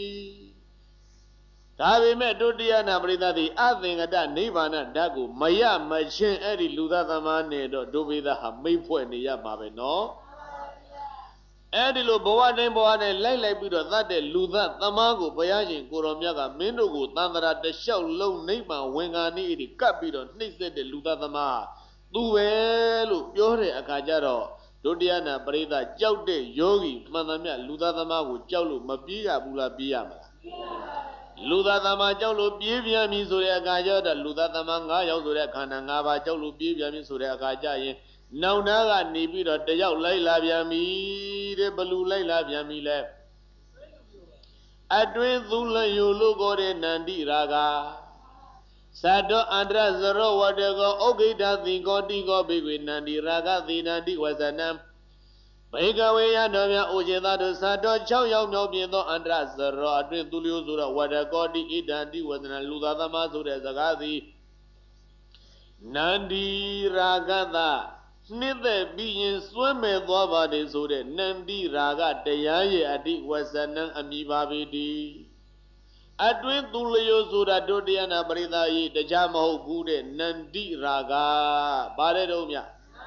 ဒါပေမဲ့ဒုတိယနာပရိသတ်သည်အသင်္ကတနိဗ္ဗာန်ဓာတ်ကိုမရမချင်းအဲ့ဒီလူသားသမားနဲ့တော့ဒုပိသဟာမိတ်ဖွဲ့နေရမှာပဲနော်အဲ့ဒီလိုဘဝတိုင်းဘဝတိုင်းလိုက်ပြီးတော့သတ်တဲ့လူသားသမားကိုဘုရားရှင်ကိုရောမြတ်ကမင်းတို့ကိုတန်တရာတလျှောက်လုံးနိဗ္ဗာန်ဝင်္ဂာနိဣတိကပ်ပြီးတော့နှိမ့်ဆက်တဲ့လူသားသမားသူပဲလို့ပြောတဲ့အခါကျတော့ဒုတိယနာပရိသတ်ကြောက်တဲ့ယောဂီမှန်သမျှလူသားသမားကိုကြောက်လို့မပြေးရဘူးလားပြေးရမလားလူသားသမားကြောက်လို့ပြေးပြန်ပြီဆိုတဲ့အခါကျတော့လူသားသမား9ယောက်ဆိုတဲ့ခန္ဓာ5ပါးကြောက်လို့ပြေးပြန်ပြီဆိုတဲ့အခါကျရင်နောက်နာကနေပြီးတော့တယောက်လိုက်လာပြန်ပြီတဲ့ဘလူလိုက်လာပြန်ပြီလဲအတွင်းသူလျူလို့ခေါ်တဲ့နန္တိရာဂသတ္တောအန္တရဇရောဝတကောဩဂိတသင်္ကောတိကောဘေကွေနန္တိရာဂသေနန္တိဝဇနံဘေကဝေယတော်မြတ်အိုခြေသားတို့သတ္တော6ယောက်မြောက်ပြင်သောအန္တရဇရောအတွင်းသူလျူဆိုတော့ဝတကောတိဣဒန္တိဝဇနံလူသားသမားဆိုတဲ့စကားသည်နန္တိရာဂသနှစ်သက်ပြီးရင်စွဲမဲ့သွားပါတယ်ဆိုတဲ့နန္တိရာဂတရားရဲ့အတိဝဇနံအမိပါပေတည်းအတွင်းသူလျောဆိုတာဒုတိယနာပရိသတ်ကြီးတရားမဟုတ်ဘူးတဲ့နန္တိရာဂဘာတဲ့တော့မြ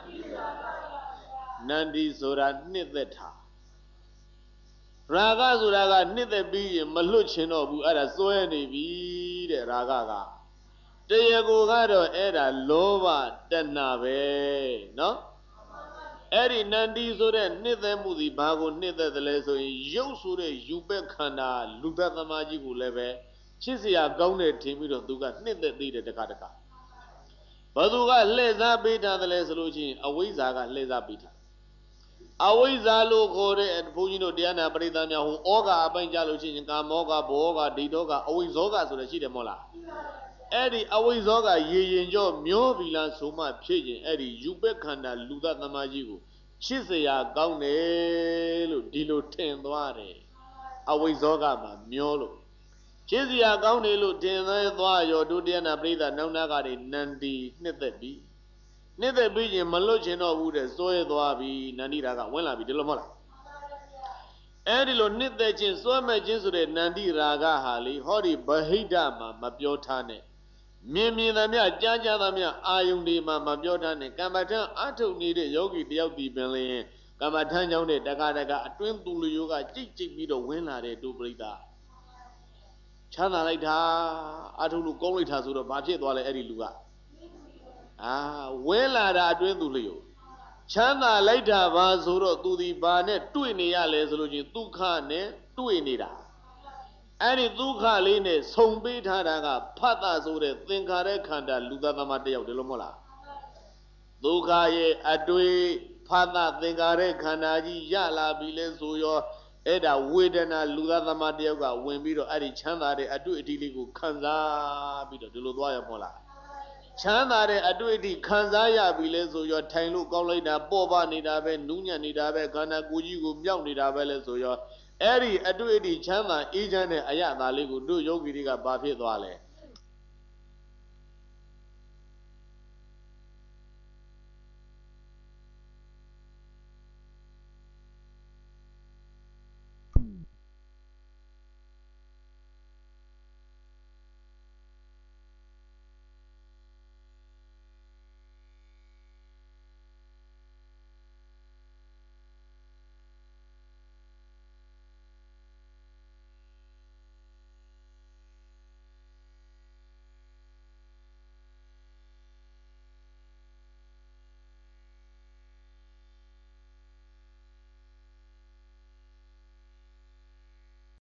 နန္တိဆိုတာနှစ်သက်တာရာဂဆိုတာကနှစ်သက်ပြီးရင်မလွတ်ချင်တော့ဘူးအဲ့ဒါစွဲနေပြီတဲ့ရာဂကတရားကိုကတော့အဲ့ဒါလောဘတဏှာပဲနော်အဲ့ဒီနန္တိဆိုတဲ့နှစ်သက်မှုဒီဘာကိုနှစ်သက်တယ်လဲဆိုရင်ရုပ်ဆိုတဲ့ယူပက်ခန္ဓာလူသက်သမားကြီးကိုလည်းပဲချစ်စရာကောင်းတဲ့ထင်ပြီးတော့သူကနှစ်သက်သေးတယ်တခါဘာသူကလှည့်စားပေးထားတယ်လဲဆိုလို့ချင်းအဝိဇ္ဇာကလှည့်စားပေးထားအဝိဇ္ဇာလို့ခေါ်တဲ့ဘုန်းကြီးတို့တရားနာပရိသတ်များဟိုဩဃအပိုင်းကြလို့ချင်းကာမောဃဘောဃဒိဋ္ဌောဃအဝိဇ္ဇောဃဆိုတဲ့ရှိတယ်မဟုတ်လားအဲ့ဒီအဝိဇ္ဇောကရေရင်ကြောမျောပြီလားဆိုမှဖြစ်ရင်အဲ့ဒီယူပက်ခန္ဓာလူသားသမားကြီးကိုချစ်စရာကောင်းတယ်လို့ဒီလိုထင်သွားတယ်အဝိဇ္ဇောကမှာမျောလို့ချစ်စရာကောင်းတယ်လို့ထင်သွားရောဒုတိယနာပရိသတ်နောက်နာကတွေနန္ဒီနှစ်သက်ပြီးရင်မလွတ်ချင်တော့ဘူးတဲ့စွဲသွားပြီနန္ဒီရာကဝင်လာပြီဒီလိုမဟုတ်လားအဲ့ဒီလိုနှစ်သက်ခြင်းစွဲမဲ့ခြင်းဆိုတဲ့နန္ဒီရာဂဟာလေဟောဒီဗဟိတမှာမပြောထားနဲ့မြင်သမျှကြားသမျှအာယုန်ဒီမှာမပြောထားနဲ့ကမ္မထံအထုတ်နေတဲ့ယောဂီတယောက်ဒီပင်လျင်ကမ္မထံကြောင့်တဲ့တက္ကအတွင်းသူလူယောဂကြိတ်ပြီးတော့ဝင်လာတဲ့ဒုပရိသချမ်းသာလိုက်တာအထုတ်လို့ကောင်းလိုက်တာဆိုတော့ဘာဖြစ်သွားလဲအဲ့ဒီလူကဝင်လာတာအတွင်းသူလူယောချမ်းသာလိုက်တာဘာဆိုတော့သူဒီဘာနဲ့တွေ့နေရလဲဆိုလို့ချင်းဒုက္ခနဲ့တွေ့နေတာအဲ့ဒီဒုက္ခလေးနဲ့ဆုံပေးထားတာကဖတ်တာဆိုတဲ့သင်္ခါရခန္ဓာလူသားသမားတယောက်တယ်လို့မဟုတ်လားဒုက္ခရဲ့အတွေ့ဖတ်တာသင်္ခါရခန္ဓာကြီးရလာပြီလဲဆိုရောအဲ့ဒါဝေဒနာလူသားသမားတယောက်ကဝင်ပြီးတော့အဲ့ဒီချမ်းသာတဲ့အတွေ့အထိလေးကိုခံစားပြီးတော့ဒီလိုသွားရမဟုတ်လားချမ်းသာတဲ့အတွေ့အထိခံစားရပြီလဲဆိုရောထိုင်လို့ကောင်းလိုက်တာပေါ်ပါနေတာပဲနူးညံ့နေတာပဲခန္ဓာကိုယ်ကြီးကိုမြောက်နေတာပဲလဲဆိုရောအဲ့ဒီအတွေ့အထိချမ်းသာအေးချမ်းတဲ့အရာသားလေးကိုတို့ယောဂီတွေကဘာဖြစ်သွားလဲ